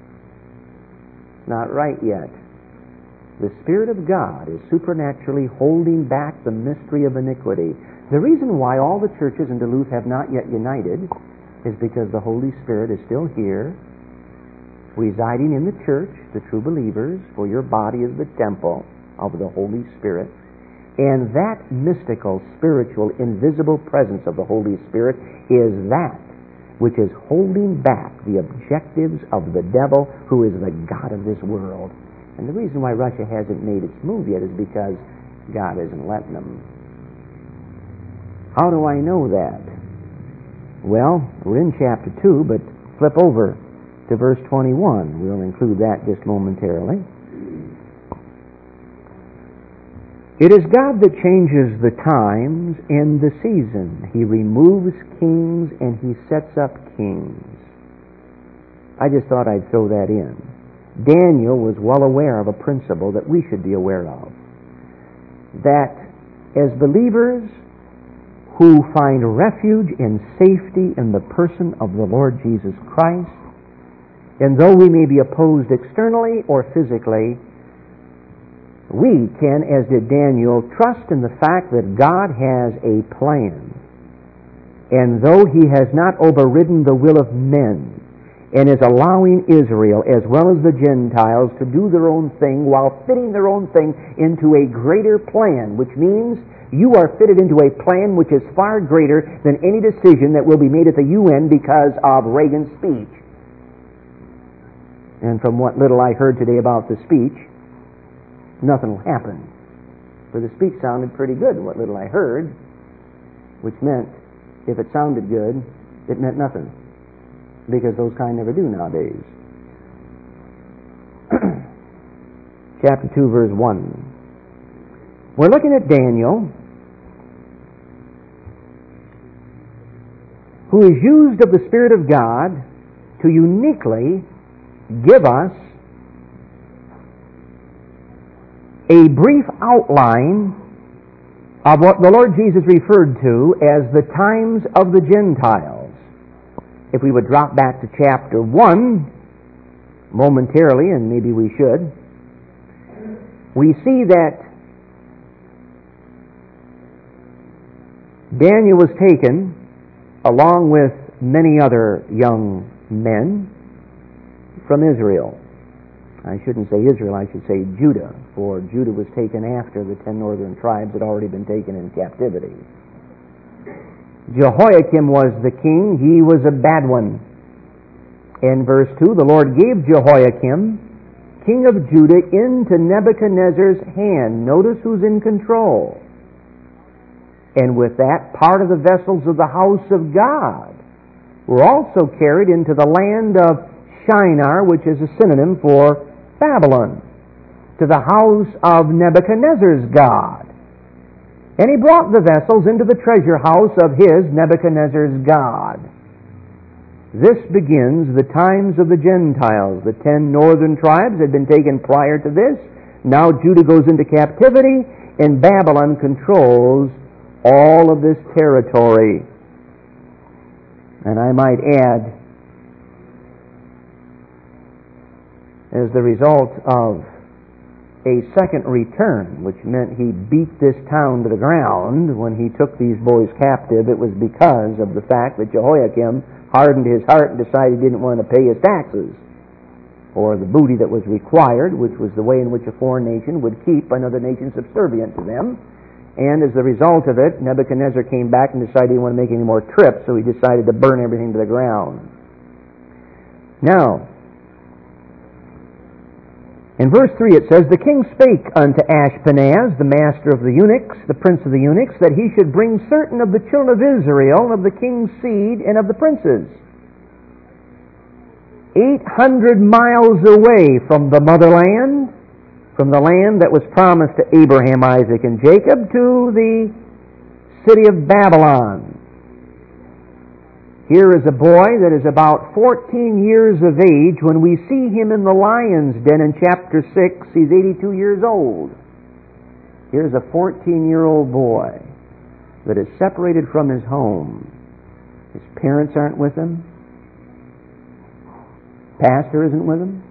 Not right yet. The Spirit of God is supernaturally holding back the mystery of iniquity. The reason why all the churches in Duluth have not yet united is because the Holy Spirit is still here, residing in the church, the true believers, for your body is the temple of the Holy Spirit. And that mystical, spiritual, invisible presence of the Holy Spirit is that which is holding back the objectives of the devil, who is the god of this world. And the reason why Russia hasn't made its move yet is because God isn't letting them. How do I know that? Well, we're in chapter 2, but flip over to verse 21. We'll include that just momentarily. It is God that changes the times and the season. He removes kings and He sets up kings. I just thought I'd throw that in. Daniel was well aware of a principle that we should be aware of. That as believers who find refuge and safety in the person of the Lord Jesus Christ, and though we may be opposed externally or physically, we can, as did Daniel, trust in the fact that God has a plan. And though He has not overridden the will of men, and is allowing Israel as well as the Gentiles to do their own thing while fitting their own thing into a greater plan, which means you are fitted into a plan which is far greater than any decision that will be made at the UN because of Reagan's speech. And from what little I heard today about the speech, nothing will happen. For the speech sounded pretty good, what little I heard, which meant if it sounded good, it meant nothing. Because those kind never do nowadays. Chapter 2, verse 1. We're looking at Daniel, who is used of the Spirit of God to uniquely give us a brief outline of what the Lord Jesus referred to as the times of the Gentiles. If we would drop back to chapter 1 momentarily, and maybe we should, we see that Daniel was taken along with many other young men from Israel. I shouldn't say Israel, I should say Judah, for Judah was taken after the 10 northern tribes had already been taken in captivity. Jehoiakim was the king. He was a bad one. In verse 2, the Lord gave Jehoiakim, king of Judah, into Nebuchadnezzar's hand. Notice who's in control. And with that, part of the vessels of the house of God were also carried into the land of Shinar, which is a synonym for Babylon, to the house of Nebuchadnezzar's God. And he brought the vessels into the treasure house of his, Nebuchadnezzar's, God. This begins the times of the Gentiles. The 10 northern tribes had been taken prior to this. Now Judah goes into captivity, and Babylon controls all of this territory. And I might add, as the result of a second return, which meant he beat this town to the ground when he took these boys captive, it was because of the fact that Jehoiakim hardened his heart and decided he didn't want to pay his taxes, or the booty that was required, which was the way in which a foreign nation would keep another nation subservient to them. And as a result of it, Nebuchadnezzar came back and decided he didn't want to make any more trips, so he decided to burn everything to the ground. Now, in verse 3 it says, "The king spake unto Ashpenaz, the master of the eunuchs, the prince of the eunuchs, that he should bring certain of the children of Israel, of the king's seed, and of the princes, 800 miles away from the motherland, from the land that was promised to Abraham, Isaac, and Jacob, to the city of Babylon. Here is a boy that is about 14 years of age. When we see him in the lion's den in chapter 6, he's 82 years old. Here's a 14-year-old boy that is separated from his home. His parents aren't with him. Pastor isn't with him.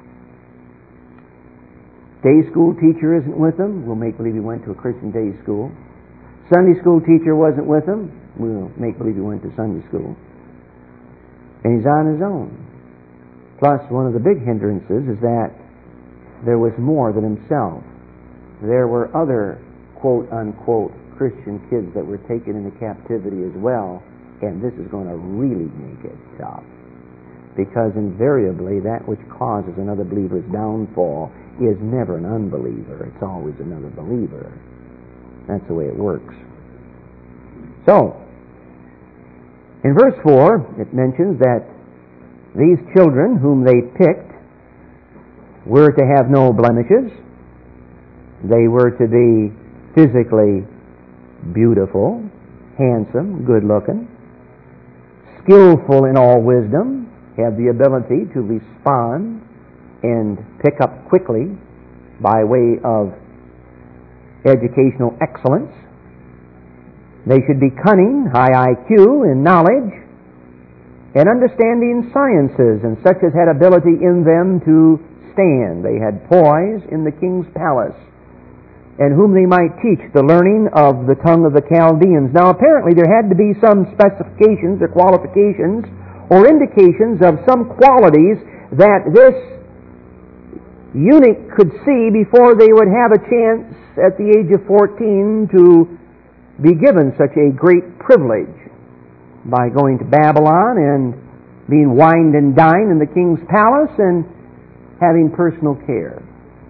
Day school teacher isn't with him. We'll make believe he went to a Christian day school. Sunday school teacher wasn't with him. We'll make believe he went to Sunday school. And he's on his own. Plus, one of the big hindrances is that there was more than himself. There were other quote-unquote Christian kids that were taken into captivity as well, and this is going to really make it tough. Because invariably that which causes another believer's downfall is never an unbeliever. It's always another believer. That's the way it works. So, in verse 4, it mentions that these children whom they picked were to have no blemishes. They were to be physically beautiful, handsome, good-looking, skillful in all wisdom, have the ability to respond and pick up quickly by way of educational excellence. They should be cunning, high IQ in knowledge, and understanding sciences, and such as had ability in them to stand. They had poise in the king's palace, and whom they might teach the learning of the tongue of the Chaldeans. Now apparently there had to be some specifications or qualifications or indications of some qualities that this eunuch could see before they would have a chance at the age of 14 to be given such a great privilege by going to Babylon and being wined and dined in the king's palace and having personal care.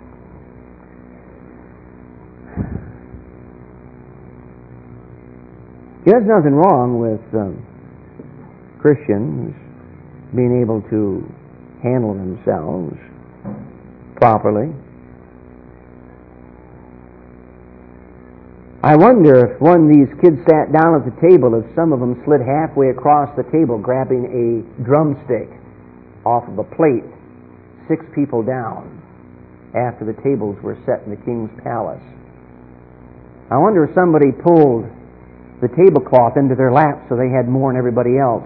There's nothing wrong with Christians being able to handle themselves properly. I wonder if when these kids sat down at the table, if some of them slid halfway across the table grabbing a drumstick off of a plate 6 people down after the tables were set in the king's palace. I wonder if somebody pulled the tablecloth into their lap so they had more than everybody else.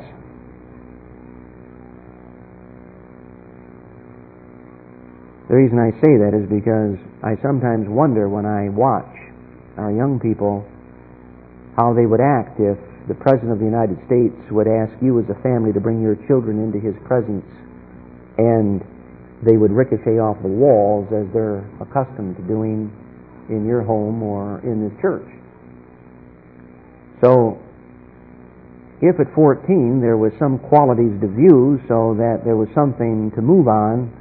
The reason I say that is because I sometimes wonder when I watch our young people how they would act if the President of the United States would ask you as a family to bring your children into his presence, and they would ricochet off the walls as they're accustomed to doing in your home or in this church. So, if at 14 there was some qualities to view so that there was something to move on,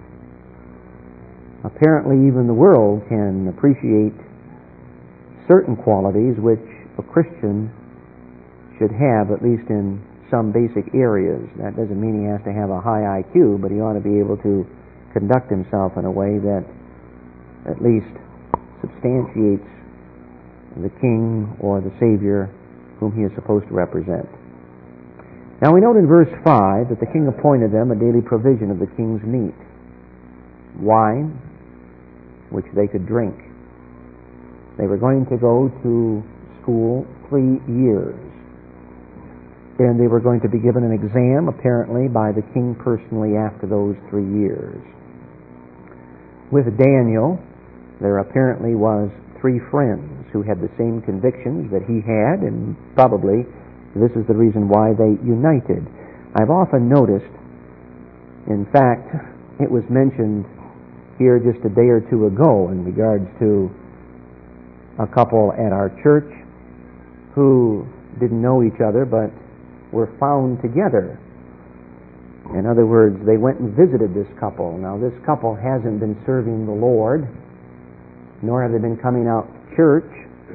apparently even the world can appreciate certain qualities which a Christian should have, at least in some basic areas. That doesn't mean he has to have a high IQ, but he ought to be able to conduct himself in a way that at least substantiates the king or the Savior whom he is supposed to represent. Now we note in verse 5 that the king appointed them a daily provision of the king's meat, wine, which they could drink. They were going to go to school 3 years. And they were going to be given an exam, apparently, by the king personally after those 3 years. With Daniel, there apparently was 3 friends who had the same convictions that he had, and probably this is the reason why they united. I've often noticed, in fact, it was mentioned here just a day or two ago in regards to a couple at our church who didn't know each other but were found together. In other words, they went and visited this couple. Now, this couple hasn't been serving the Lord, nor have they been coming out to church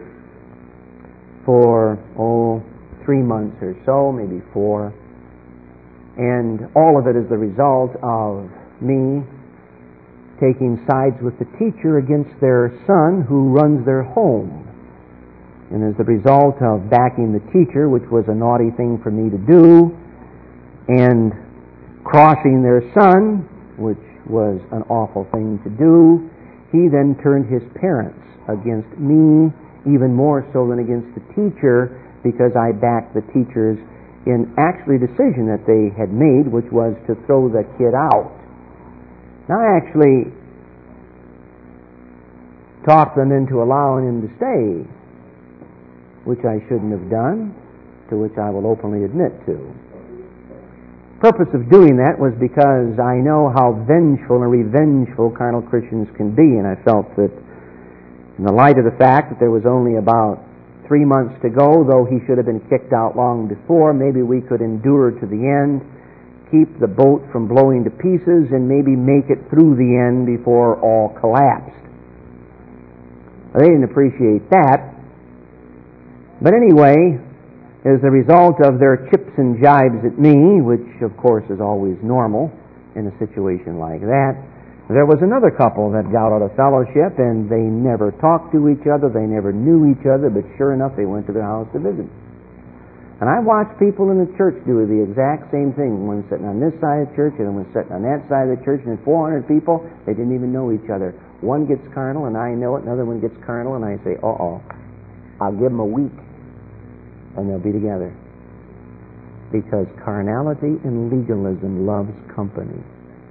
for, 3 months or so, maybe 4. And all of it is the result of me taking sides with the teacher against their son who runs their home. And as the result of backing the teacher, which was a naughty thing for me to do, and crossing their son, which was an awful thing to do, he then turned his parents against me, even more so than against the teacher, because I backed the teachers in actually a decision that they had made, which was to throw the kid out. Now, I actually talked them into allowing him to stay, which I shouldn't have done, to which I will openly admit to. The purpose of doing that was because I know how vengeful and revengeful carnal Christians can be, and I felt that in the light of the fact that there was only about 3 months to go, though he should have been kicked out long before, maybe we could endure to the end, keep the boat from blowing to pieces, and maybe make it through the end before all collapsed. They didn't appreciate that. But anyway, as a result of their chips and jibes at me, which of course is always normal in a situation like that, there was another couple that got out of fellowship, and they never talked to each other, they never knew each other, but sure enough, they went to their house to visit. And I watched people in the church do the exact same thing. One sitting on this side of the church, and one sitting on that side of the church, and 400 people, they didn't even know each other. One gets carnal, and I know it, another one gets carnal, and I say, I'll give them a week, and they'll be together. Because carnality and legalism loves company.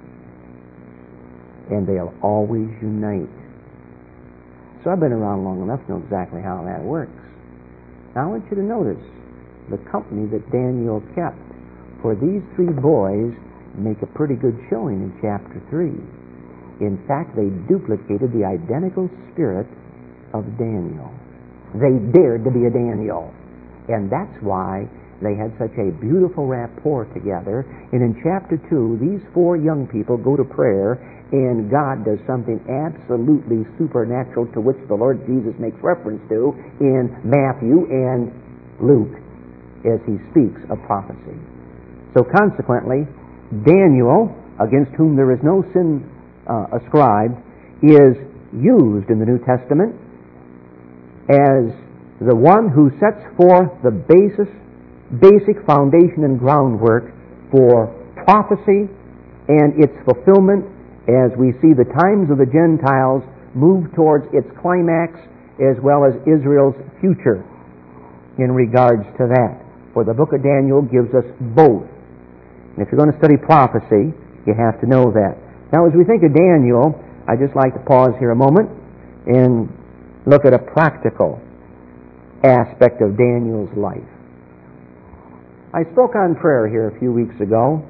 And they'll always unite. So I've been around long enough to know exactly how that works. Now I want you to notice the company that Daniel kept. For these 3 boys make a pretty good showing in chapter 3. In fact, they duplicated the identical spirit of Daniel. They dared to be a Daniel. And that's why they had such a beautiful rapport together. And in chapter 2, these 4 young people go to prayer, and God does something absolutely supernatural to which the Lord Jesus makes reference to in Matthew and Luke as he speaks of prophecy. So consequently, Daniel, against whom there is no sin ascribed, is used in the New Testament as the one who sets forth the basic foundation and groundwork for prophecy and its fulfillment as we see the times of the Gentiles move towards its climax, as well as Israel's future in regards to that. For the book of Daniel gives us both. And if you're going to study prophecy, you have to know that. Now, as we think of Daniel, I'd just like to pause here a moment and look at a practical aspect of Daniel's life. I spoke on prayer here a few weeks ago,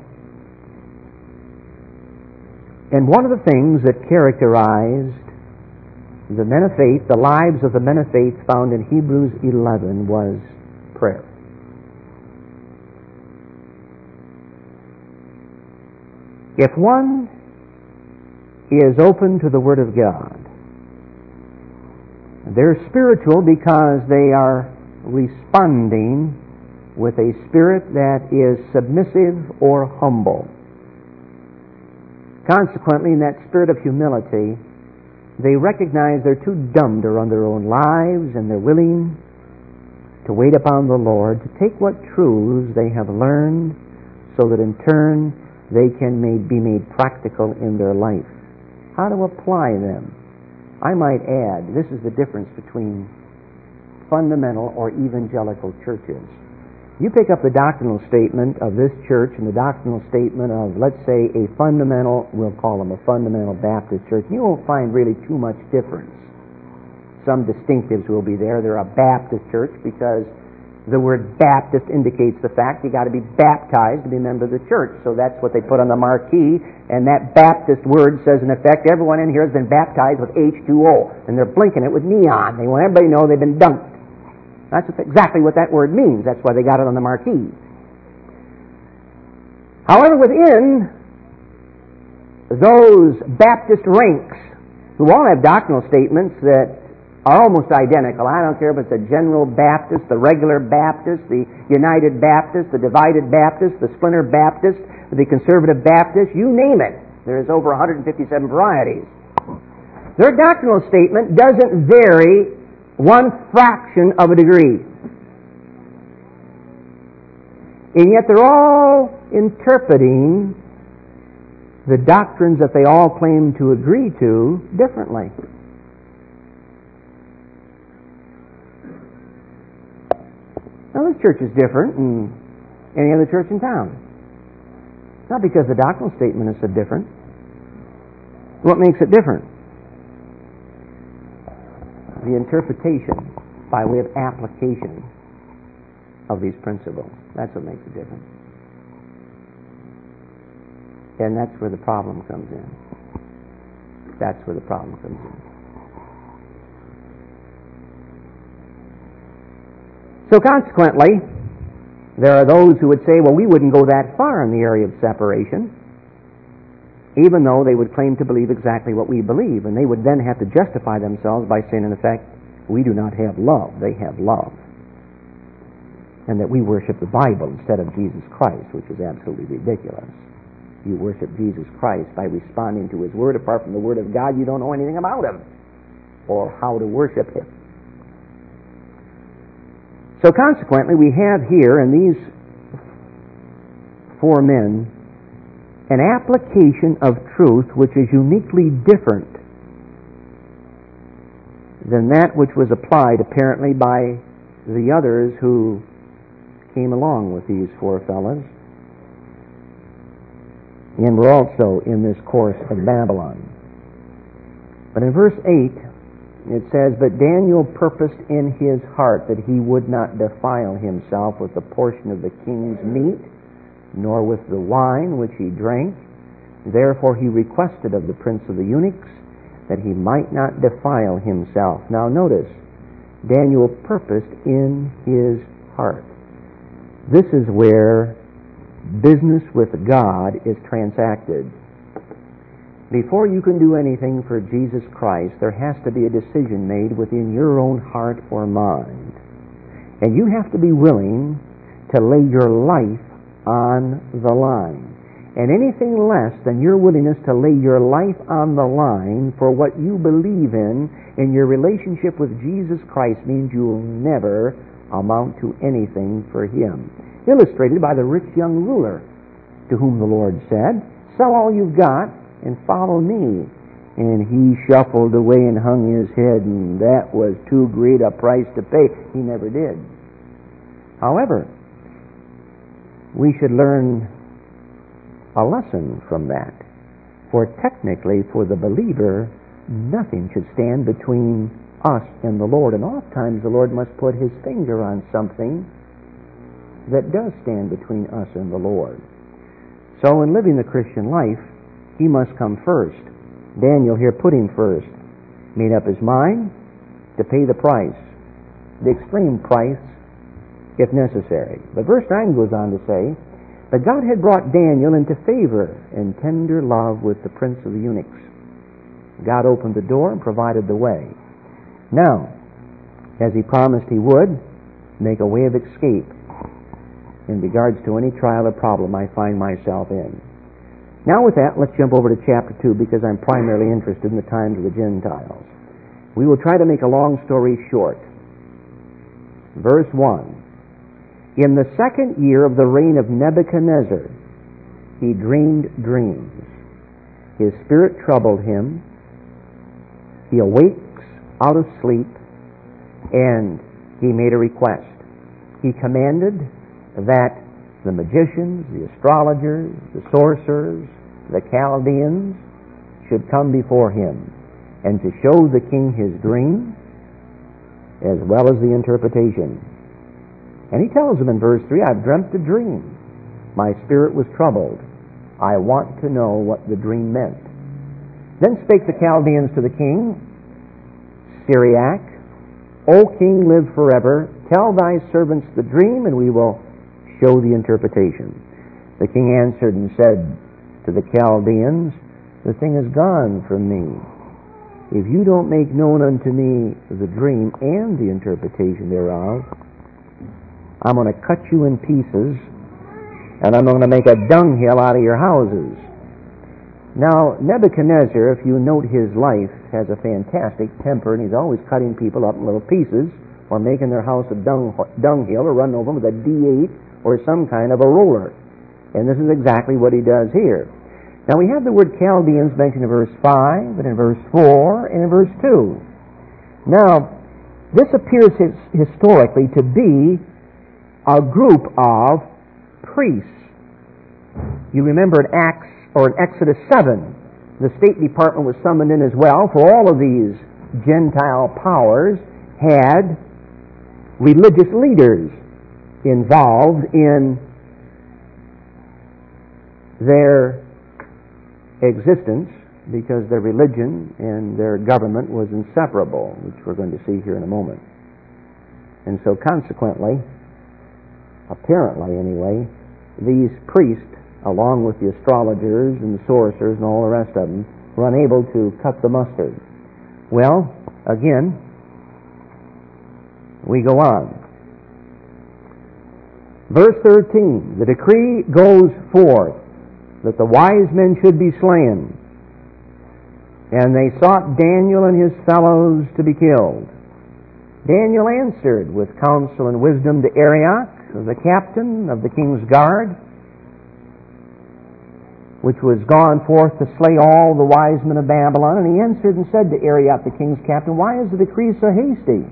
and one of the things that characterized the men of faith, the lives of the men of faith found in Hebrews 11, was prayer. If one is open to the Word of God, they're spiritual because they are responding with a spirit that is submissive or humble. Consequently, in that spirit of humility, They recognize they're too dumb to run their own lives, and they're willing to wait upon the Lord to take what truths they have learned so that in turn they can be made practical in their life. How to apply them. I might add, this is the difference between fundamental or evangelical churches. You pick up the doctrinal statement of this church and the doctrinal statement of, let's say, a fundamental, we'll call them a fundamental Baptist church, you won't find really too much difference. Some distinctives will be there. They're a Baptist church because the word Baptist indicates the fact you got to be baptized to be a member of the church. So that's what they put on the marquee, and that Baptist word says, in effect, everyone in here has been baptized with H2O, and they're blinking it with neon. They want everybody to know they've been dunked. That's exactly what that word means. That's why they got it on the marquee. However, within those Baptist ranks, who all have doctrinal statements that are almost identical, I don't care if it's a General Baptist, the Regular Baptist, the United Baptist, the Divided Baptist, the Splinter Baptist, the Conservative Baptist, you name it. There's over 157 varieties. Their doctrinal statement doesn't vary one fraction of a degree. And yet they're all interpreting the doctrines that they all claim to agree to differently. Now this church is different than any other church in town. Not because the doctrinal statement is so different. What makes it different? The interpretation by way of application of these principles. That's what makes it different. And that's where the problem comes in. That's where the problem comes in. So consequently, there are those who would say, well, we wouldn't go that far in the area of separation, even though they would claim to believe exactly what we believe, and they would then have to justify themselves by saying, in effect, we do not have love, they have love. And that we worship the Bible instead of Jesus Christ, which is absolutely ridiculous. You worship Jesus Christ by responding to His Word. Apart from the Word of God, you don't know anything about Him or how to worship Him. So consequently, we have here in these four men an application of truth which is uniquely different than that which was applied apparently by the others who came along with these four fellows and were also in this course of Babylon. But in verse 8 it says, but Daniel purposed in his heart that he would not defile himself with the portion of the king's meat, nor with the wine which he drank. Therefore he requested of the prince of the eunuchs that he might not defile himself. Now notice, Daniel purposed in his heart. This is where business with God is transacted. Before you can do anything for Jesus Christ, there has to be a decision made within your own heart or mind. And you have to be willing to lay your life on the line. And anything less than your willingness to lay your life on the line for what you believe in your relationship with Jesus Christ means you will never amount to anything for Him. Illustrated by the rich young ruler, to whom the Lord said, sell all you've got and follow me. And he shuffled away and hung his head, and that was too great a price to pay. He never did. However, we should learn a lesson from that. For technically, for the believer, nothing should stand between us and the Lord. And oftentimes the Lord must put His finger on something that does stand between us and the Lord. So in living the Christian life, He must come first. Daniel here put Him first. Made up his mind to pay the price, the extreme price, if necessary. But verse 9 goes on to say, but God had brought Daniel into favor and tender love with the prince of the eunuchs. God opened the door and provided the way. Now, as He promised He would, make a way of escape in regards to any trial or problem I find myself in. Now with that, let's jump over to chapter 2 because I'm primarily interested in the times of the Gentiles. We will try to make a long story short. Verse 1. In the second year of the reign of Nebuchadnezzar, he dreamed dreams. His spirit troubled him. He awakes out of sleep, and he made a request. He commanded that the magicians, the astrologers, the sorcerers, the Chaldeans should come before him and to show the king his dream as well as the interpretation. And he tells them in verse 3, I've dreamt a dream. My spirit was troubled. I want to know what the dream meant. Then spake the Chaldeans to the king, Syriac, O king, live forever. Tell thy servants the dream, and we will show the interpretation. The king answered and said to the Chaldeans, the thing is gone from me. If you don't make known unto me the dream and the interpretation thereof, I'm going to cut you in pieces, and I'm going to make a dunghill out of your houses. Now, Nebuchadnezzar, if you note his life, has a fantastic temper, and he's always cutting people up in little pieces, or making their house a dunghill, or running over them with a D8, or some kind of a roller. And this is exactly what he does here. Now, we have the word Chaldeans mentioned in verse 5, and in verse 4, and in verse 2. Now, this appears historically to be a group of priests. You remember in Acts, or in Exodus 7, the State Department was summoned in as well, for all of these Gentile powers had religious leaders involved in their existence because their religion and their government was inseparable, which we're going to see here in a moment. And so consequently, apparently anyway, these priests, along with the astrologers and the sorcerers and all the rest of them, were unable to cut the mustard. Well, again, we go on. Verse 13, the decree goes forth that the wise men should be slain, and they sought Daniel and his fellows to be killed. Daniel answered with counsel and wisdom to Arioch, the captain of the king's guard, which was gone forth to slay all the wise men of Babylon. And he answered and said to Arioch, the king's captain, why is the decree so hasty?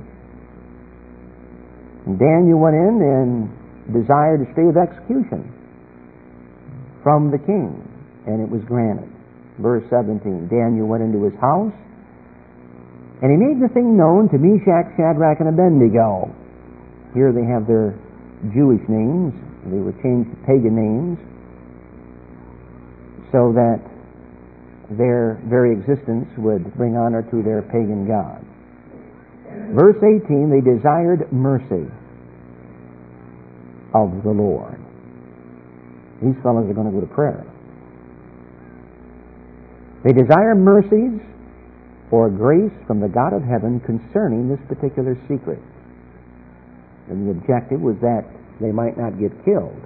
And Daniel went in and desired a stay of execution from the king, and it was granted. Verse 17, Daniel went into his house, and he made the thing known to Meshach, Shadrach, and Abednego. Here they have their Jewish names. They were changed to pagan names so that their very existence would bring honor to their pagan god. Verse 18, they desired mercy of the Lord. These fellows are going to go to prayer. They desire mercies or grace from the God of heaven concerning this particular secret. And the objective was that they might not get killed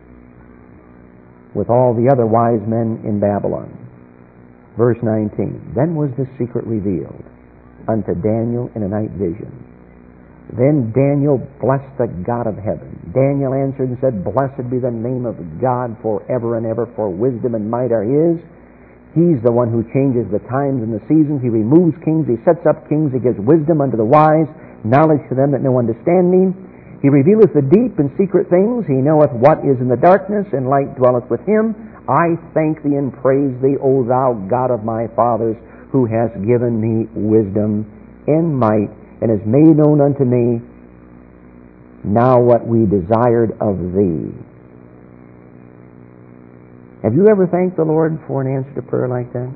with all the other wise men in Babylon. Verse 19, then was this secret revealed unto Daniel in a night vision. Then Daniel blessed the God of heaven. Daniel answered and said, blessed be the name of God forever and ever, for wisdom and might are his. He's the one who changes the times and the seasons. He removes kings. He sets up kings. He gives wisdom unto the wise, knowledge to them that know understanding. He revealeth the deep and secret things. He knoweth what is in the darkness, and light dwelleth with him. I thank thee and praise thee, O thou God of my fathers, who hast given me wisdom and might, and has made known unto me now what we desired of thee. Have you ever thanked the Lord for an answer to prayer like that?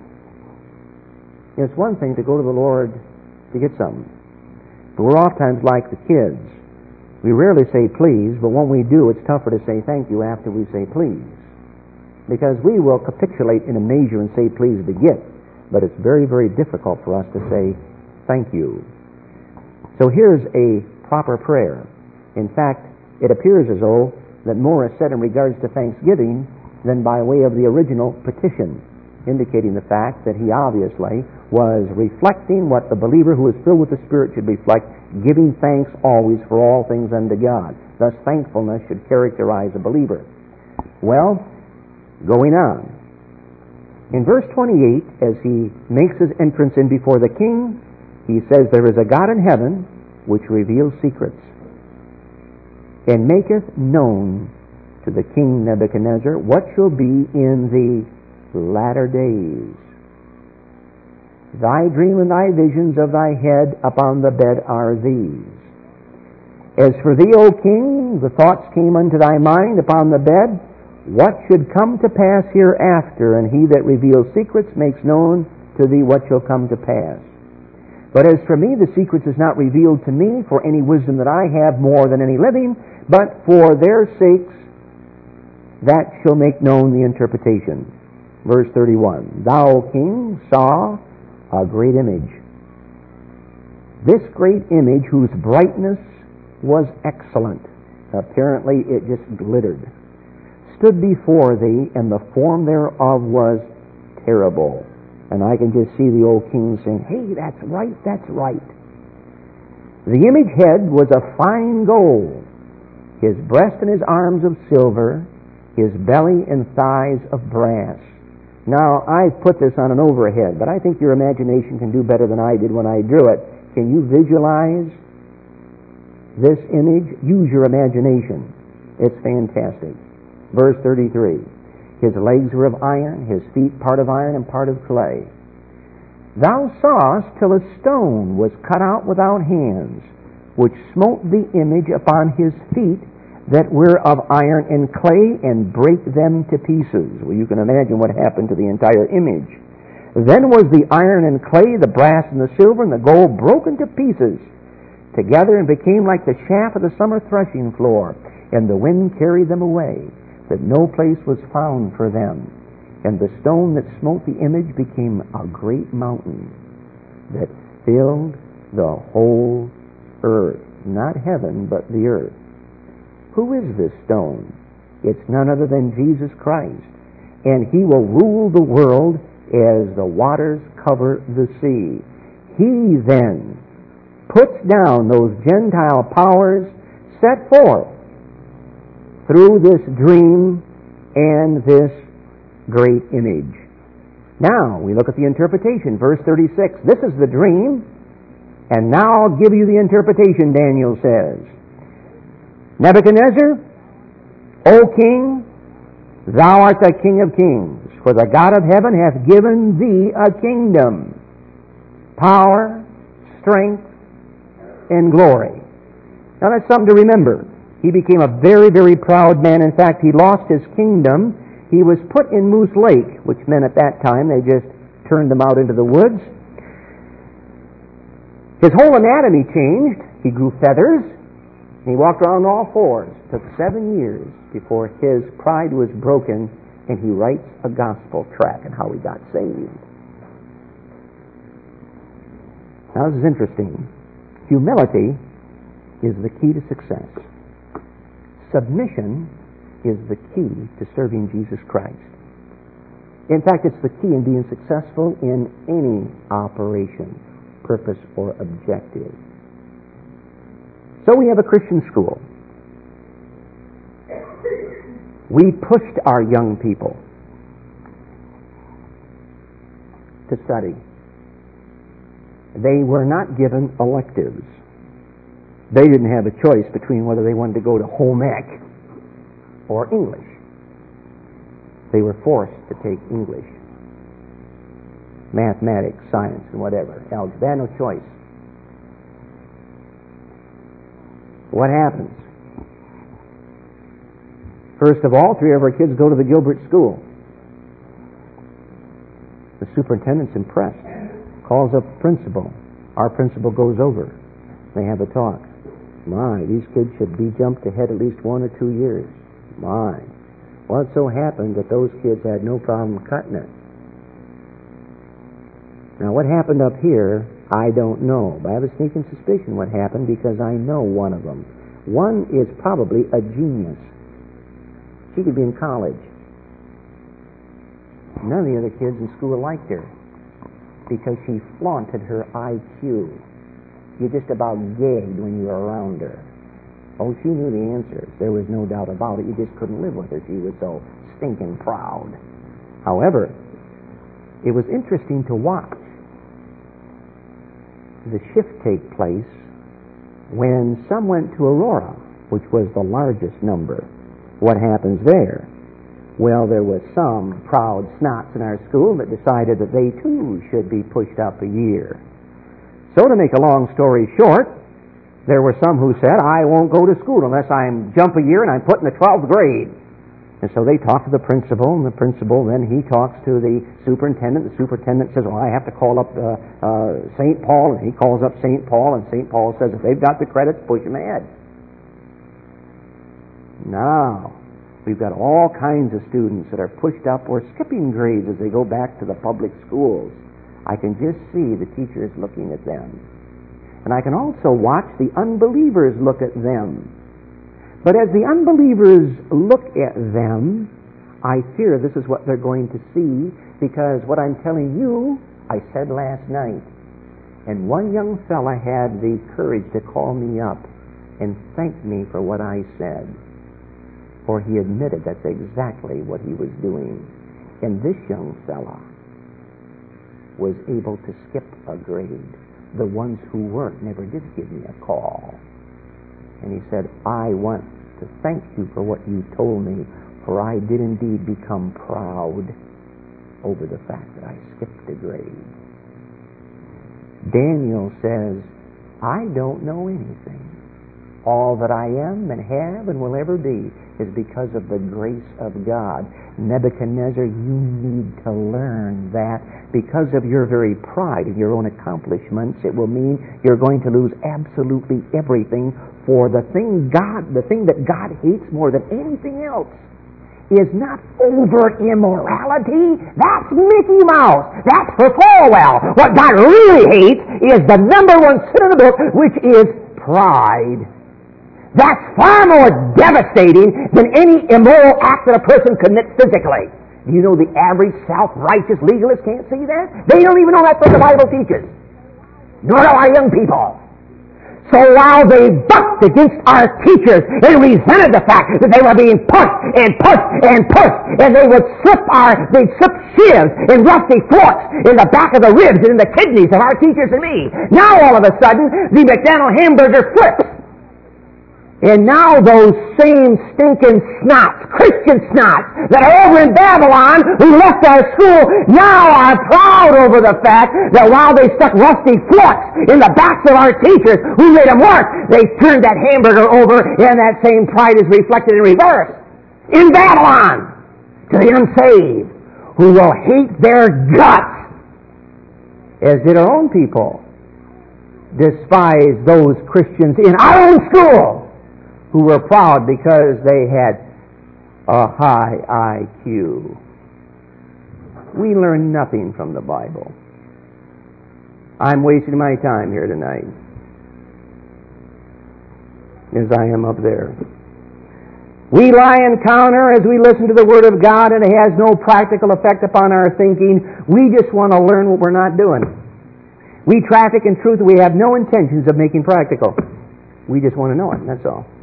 It's one thing to go to the Lord to get something, but we're oftentimes like the kids. We rarely say please, but when we do, it's tougher to say thank you after we say please, because we will capitulate in a measure and say please to get, but it's very, very difficult for us to say thank you. So here's a proper prayer. In fact, it appears as though that more is said in regards to thanksgiving than by way of the original petition, indicating the fact that he obviously was reflecting what the believer who is filled with the Spirit should reflect, giving thanks always for all things unto God. Thus, thankfulness should characterize a believer. Well, going on. In verse 28, as he makes his entrance in before the king, he says, "There is a God in heaven which reveals secrets, and maketh known to the king Nebuchadnezzar what shall be in the latter days. Thy dream and thy visions of thy head upon the bed are these. As for thee, O king, the thoughts came unto thy mind upon the bed, what should come to pass hereafter, and he that reveals secrets makes known to thee what shall come to pass. But as for me, the secrets is not revealed to me for any wisdom that I have more than any living, but for their sakes that shall make known the interpretation." Verse 31, "Thou, king, saw a great image. This great image, whose brightness was excellent," apparently it just glittered, "stood before thee, and the form thereof was terrible." And I can just see the old king saying, "Hey, that's right, that's right." "The image head was of fine gold, his breast and his arms of silver, his belly and thighs of brass." Now, I've put this on an overhead, but I think your imagination can do better than I did when I drew it. Can you visualize this image? Use your imagination. It's fantastic. Verse 33, "His legs were of iron, his feet part of iron and part of clay. Thou sawest till a stone was cut out without hands, which smote the image upon his feet that were of iron and clay, and brake them to pieces." Well, you can imagine what happened to the entire image. "Then was the iron and clay, the brass and the silver, and the gold broken to pieces together, and became like the chaff of the summer threshing floor. And the wind carried them away, that no place was found for them. And the stone that smote the image became a great mountain that filled the whole earth." Not heaven, but the earth. Who is this stone? It's none other than Jesus Christ. And he will rule the world as the waters cover the sea. He then puts down those Gentile powers set forth through this dream and this great image. Now, we look at the interpretation. Verse 36, "This is the dream, and now I'll give you the interpretation," Daniel says. "Nebuchadnezzar, O king, thou art the King of kings, for the God of heaven hath given thee a kingdom, power, strength, and glory." Now that's something to remember. He became a very, very proud man. In fact, he lost his kingdom. He was put in Moose Lake, which meant at that time they just turned him out into the woods. His whole anatomy changed. He grew feathers. He walked around on all fours. It took 7 years before his pride was broken, and he writes a gospel tract on how he got saved. Now, this is interesting. Humility is the key to success. Submission is the key to serving Jesus Christ. In fact, it's the key in being successful in any operation, purpose, or objective. So we have a Christian school. We pushed our young people to study. They were not given electives. They didn't have a choice between whether they wanted to go to home ec or English. They were forced to take English, mathematics, science, and whatever. Algebra. They had no choice. What happens? First of all, 3 of our kids go to the Gilbert School. The superintendent's impressed. Calls up the principal. Our principal goes over. They have a talk. My, these kids should be jumped ahead at least 1 or 2 years. My. Well, it so happened that those kids had no problem cutting it. Now, what happened up here, I don't know. But I have a sneaking suspicion what happened because I know one of them. One is probably a genius. She could be in college. None of the other kids in school liked her because she flaunted her IQ. You just about gagged when you were around her. Oh, she knew the answers. There was no doubt about it. You just couldn't live with her. She was so stinking proud. However, it was interesting to watch the shift take place when some went to Aurora, which was the largest number. What happens there? Well, there was some proud snots in our school that decided that they too should be pushed up a year. So to make a long story short, there were some who said, I won't go to school unless I jump a year and I'm put in the 12th grade. And so they talked to the principal, and the principal then he talks to the superintendent. The superintendent says, well, I have to call up St. Paul, and he calls up St. Paul, and St. Paul says, if they've got the credits, push them ahead. Now, we've got all kinds of students that are pushed up or skipping grades as they go back to the public schools. I can just see the teachers looking at them. And I can also watch the unbelievers look at them. But as the unbelievers look at them, I fear this is what they're going to see, because what I'm telling you, I said last night. And one young fella had the courage to call me up and thank me for what I said. For he admitted that's exactly what he was doing. And this young fella was able to skip a grade. The ones who weren't never did give me a call. And he said, I want to thank you for what you told me, for I did indeed become proud over the fact that I skipped a grade. Daniel says, I don't know anything. All that I am and have and will ever be is because of the grace of God. Nebuchadnezzar, you need to learn that because of your very pride and your own accomplishments, it will mean you're going to lose absolutely everything. For the thing that God hates more than anything else is not overt immorality. That's Mickey Mouse. That's for Falwell. What God really hates is the number one sin in the book, which is pride. That's far more devastating than any immoral act that a person commits physically. You know the average self-righteous legalist can't see that? They don't even know that's what the Bible teaches. Nor do our young people. So while they bucked against our teachers and resented the fact that they were being pushed and pushed and pushed, and they'd slip shivs and rusty forks in the back of the ribs and in the kidneys of our teachers and me. Now all of a sudden, the McDonald hamburger flips. And now those same stinking snots, Christian snots, that are over in Babylon, who left our school, now are proud over the fact that while they stuck rusty forks in the backs of our teachers who made them work, they turned that hamburger over, and that same pride is reflected in reverse. In Babylon, to the unsaved, who will hate their guts, as did our own people, despise those Christians in our own school, who were proud because they had a high IQ. We learn nothing from the Bible. I'm wasting my time here tonight, as I am up there. We lie and counter as we listen to the Word of God, and it has no practical effect upon our thinking. We just want to learn what we're not doing. We traffic in truth we have no intentions of making practical. We just want to know it, that's all.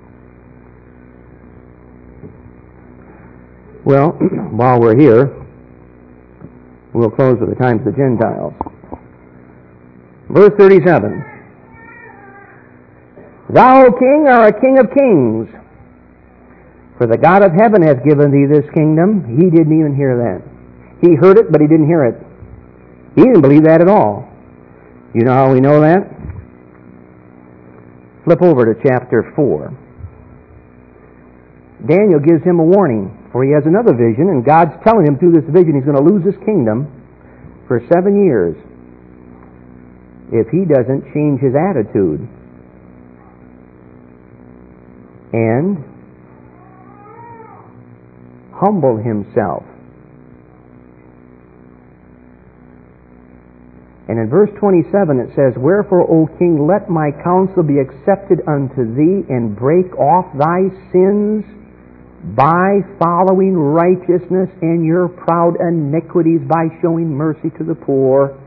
Well, while we're here, we'll close with the times of the Gentiles. Verse 37. Thou, O King, art a King of kings, for the God of heaven hath given thee this kingdom. He didn't even hear that. He heard it, but he didn't hear it. He didn't believe that at all. You know how we know that? Flip over to chapter 4. Daniel gives him a warning, for he has another vision, and God's telling him through this vision he's going to lose his kingdom for 7 years if he doesn't change his attitude and humble himself. And in verse 27 it says, Wherefore, O King, let my counsel be accepted unto thee, and break off thy sins by following righteousness and your proud iniquities by showing mercy to the poor.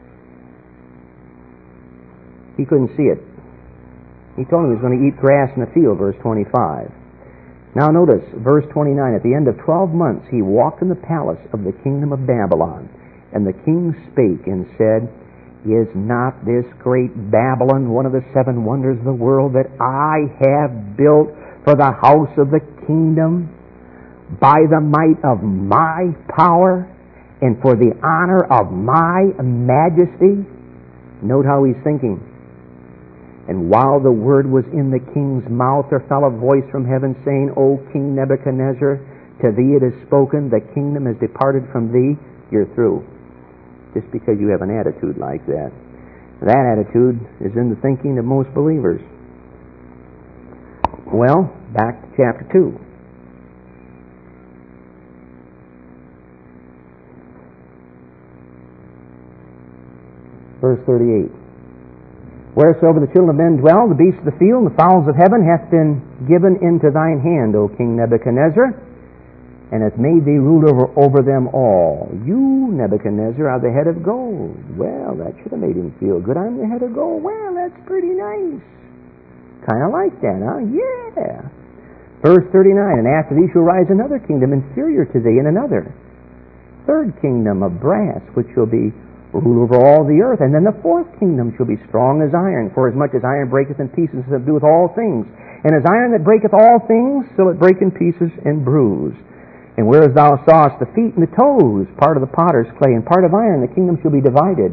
He couldn't see it. He told him he was going to eat grass in the field, verse 25. Now notice, verse 29, at the end of 12 months he walked in the palace of the kingdom of Babylon, and the king spake and said, Is not this great Babylon one of the 7 wonders of the world that I have built for the house of the kingdom by the might of my power and for the honor of my majesty? Note how he's thinking. And while the word was in the king's mouth, there fell a voice from heaven saying, O King Nebuchadnezzar, to thee it is spoken, the kingdom has departed from thee. You're through. Just because you have an attitude like that. That attitude is in the thinking of most believers. Well, back to chapter 2. Verse 38. Wheresoever the children of men dwell, the beasts of the field and the fowls of heaven hath been given into thine hand, O King Nebuchadnezzar, and hath made thee ruler over them all. You, Nebuchadnezzar, are the head of gold. Well, that should have made him feel good. I'm the head of gold. Well, that's pretty nice. Kind of like that, huh? Yeah. Verse 39, And after thee shall rise another kingdom inferior to thee, and another third kingdom of brass, which shall be rule over all the earth. And then the 4th kingdom shall be strong as iron, for as much as iron breaketh in pieces, it doeth all things. And as iron that breaketh all things, shall it break in pieces and bruise. And whereas thou sawest the feet and the toes, part of the potter's clay and part of iron, the kingdom shall be divided.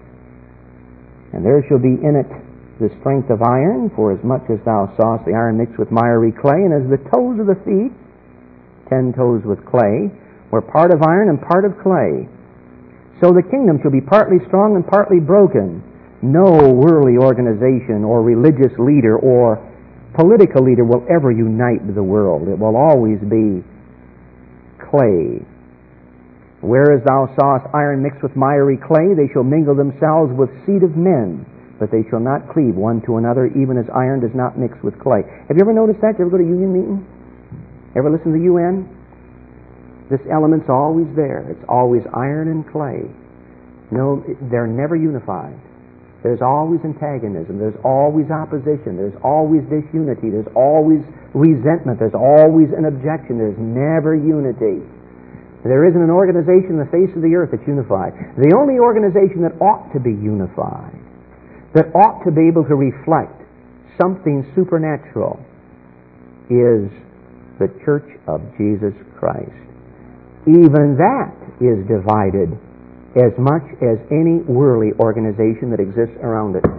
And there shall be in it the strength of iron, for as much as thou sawest the iron mixed with miry clay, and as the toes of the feet, 10 toes with clay, were part of iron and part of clay. So the kingdom shall be partly strong and partly broken. No worldly organization or religious leader or political leader will ever unite the world. It will always be clay. Whereas thou sawest iron mixed with miry clay, they shall mingle themselves with seed of men, but they shall not cleave one to another, even as iron does not mix with clay. Have you ever noticed that? Did you ever go to a union meeting? Ever listen to the UN? This element's always there. It's always iron and clay. No, they're never unified. There's always antagonism. There's always opposition. There's always disunity. There's always resentment. There's always an objection. There's never unity. There isn't an organization on the face of the earth that's unified. The only organization that ought to be unified, that ought to be able to reflect something supernatural, is the Church of Jesus Christ. Even that is divided as much as any worldly organization that exists around it.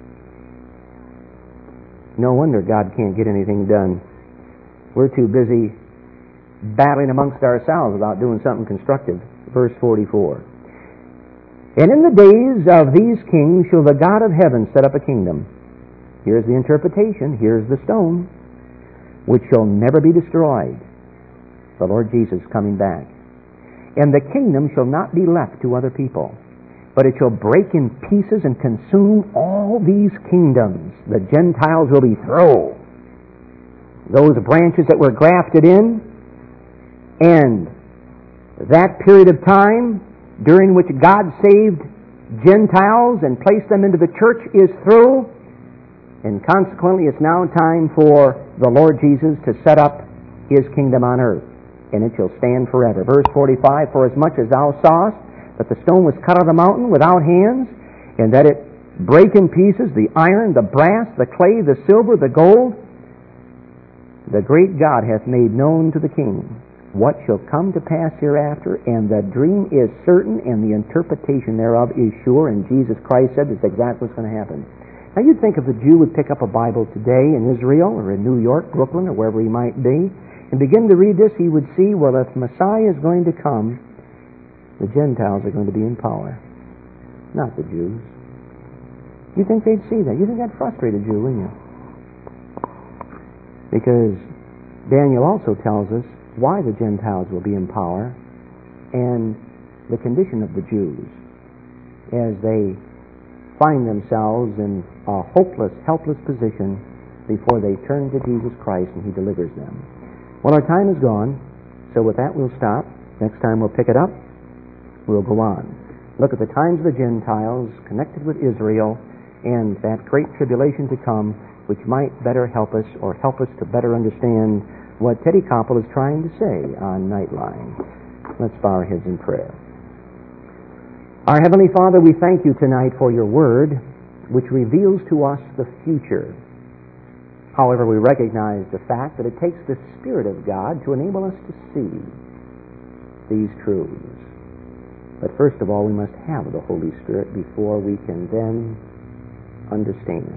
No wonder God can't get anything done. We're too busy battling amongst ourselves without doing something constructive. Verse 44. And in the days of these kings shall the God of heaven set up a kingdom. Here's the interpretation. Here's the stone. Which shall never be destroyed. The Lord Jesus coming back. And the kingdom shall not be left to other people, but it shall break in pieces and consume all these kingdoms. The Gentiles will be thrown. Those branches that were grafted in, and that period of time during which God saved Gentiles and placed them into the church is through, and consequently it's now time for the Lord Jesus to set up His kingdom on earth, and it shall stand forever. Verse 45, For as much as thou sawest that the stone was cut out of the mountain without hands, and that it brake in pieces the iron, the brass, the clay, the silver, the gold, the great God hath made known to the king what shall come to pass hereafter, and the dream is certain, and the interpretation thereof is sure, and Jesus Christ said that's exactly what's going to happen. Now you'd think if the Jew would pick up a Bible today in Israel or in New York, Brooklyn, or wherever he might be, and begin to read this, he would see, well, if Messiah is going to come, the Gentiles are going to be in power, not the Jews. You think they'd see that? You think that'd frustrate a Jew, wouldn't you? Because Daniel also tells us why the Gentiles will be in power and the condition of the Jews as they find themselves in a hopeless, helpless position before they turn to Jesus Christ and He delivers them. Well, our time is gone, so with that we'll stop. Next time we'll pick it up. We'll go on. Look at the times of the Gentiles connected with Israel and that great tribulation to come, which might better help us or help us to better understand what Teddy Koppel is trying to say on Nightline. Let's bow our heads in prayer. Our Heavenly Father, we thank you tonight for your word, which reveals to us the future. However, we recognize the fact that it takes the Spirit of God to enable us to see these truths. But first of all, we must have the Holy Spirit before we can then understand.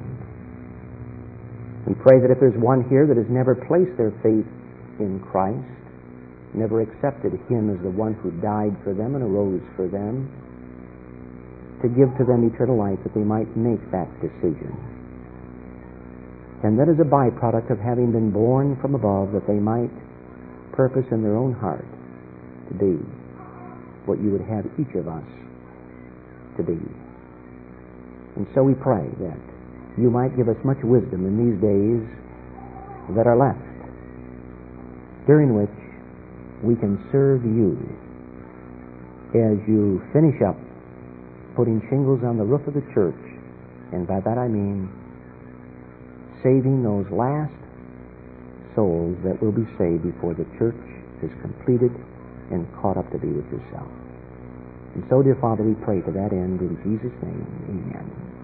We pray that if there's one here that has never placed their faith in Christ, never accepted Him as the one who died for them and arose for them, to give to them eternal life, that they might make that decision. And that is a byproduct of having been born from above, that they might purpose in their own heart to be what you would have each of us to be. And so we pray that you might give us much wisdom in these days that are left, during which we can serve you as you finish up putting shingles on the roof of the church, and by that I mean saving those last souls that will be saved before the church is completed and caught up to be with yourself. And so, dear Father, we pray to that end in Jesus' name. Amen.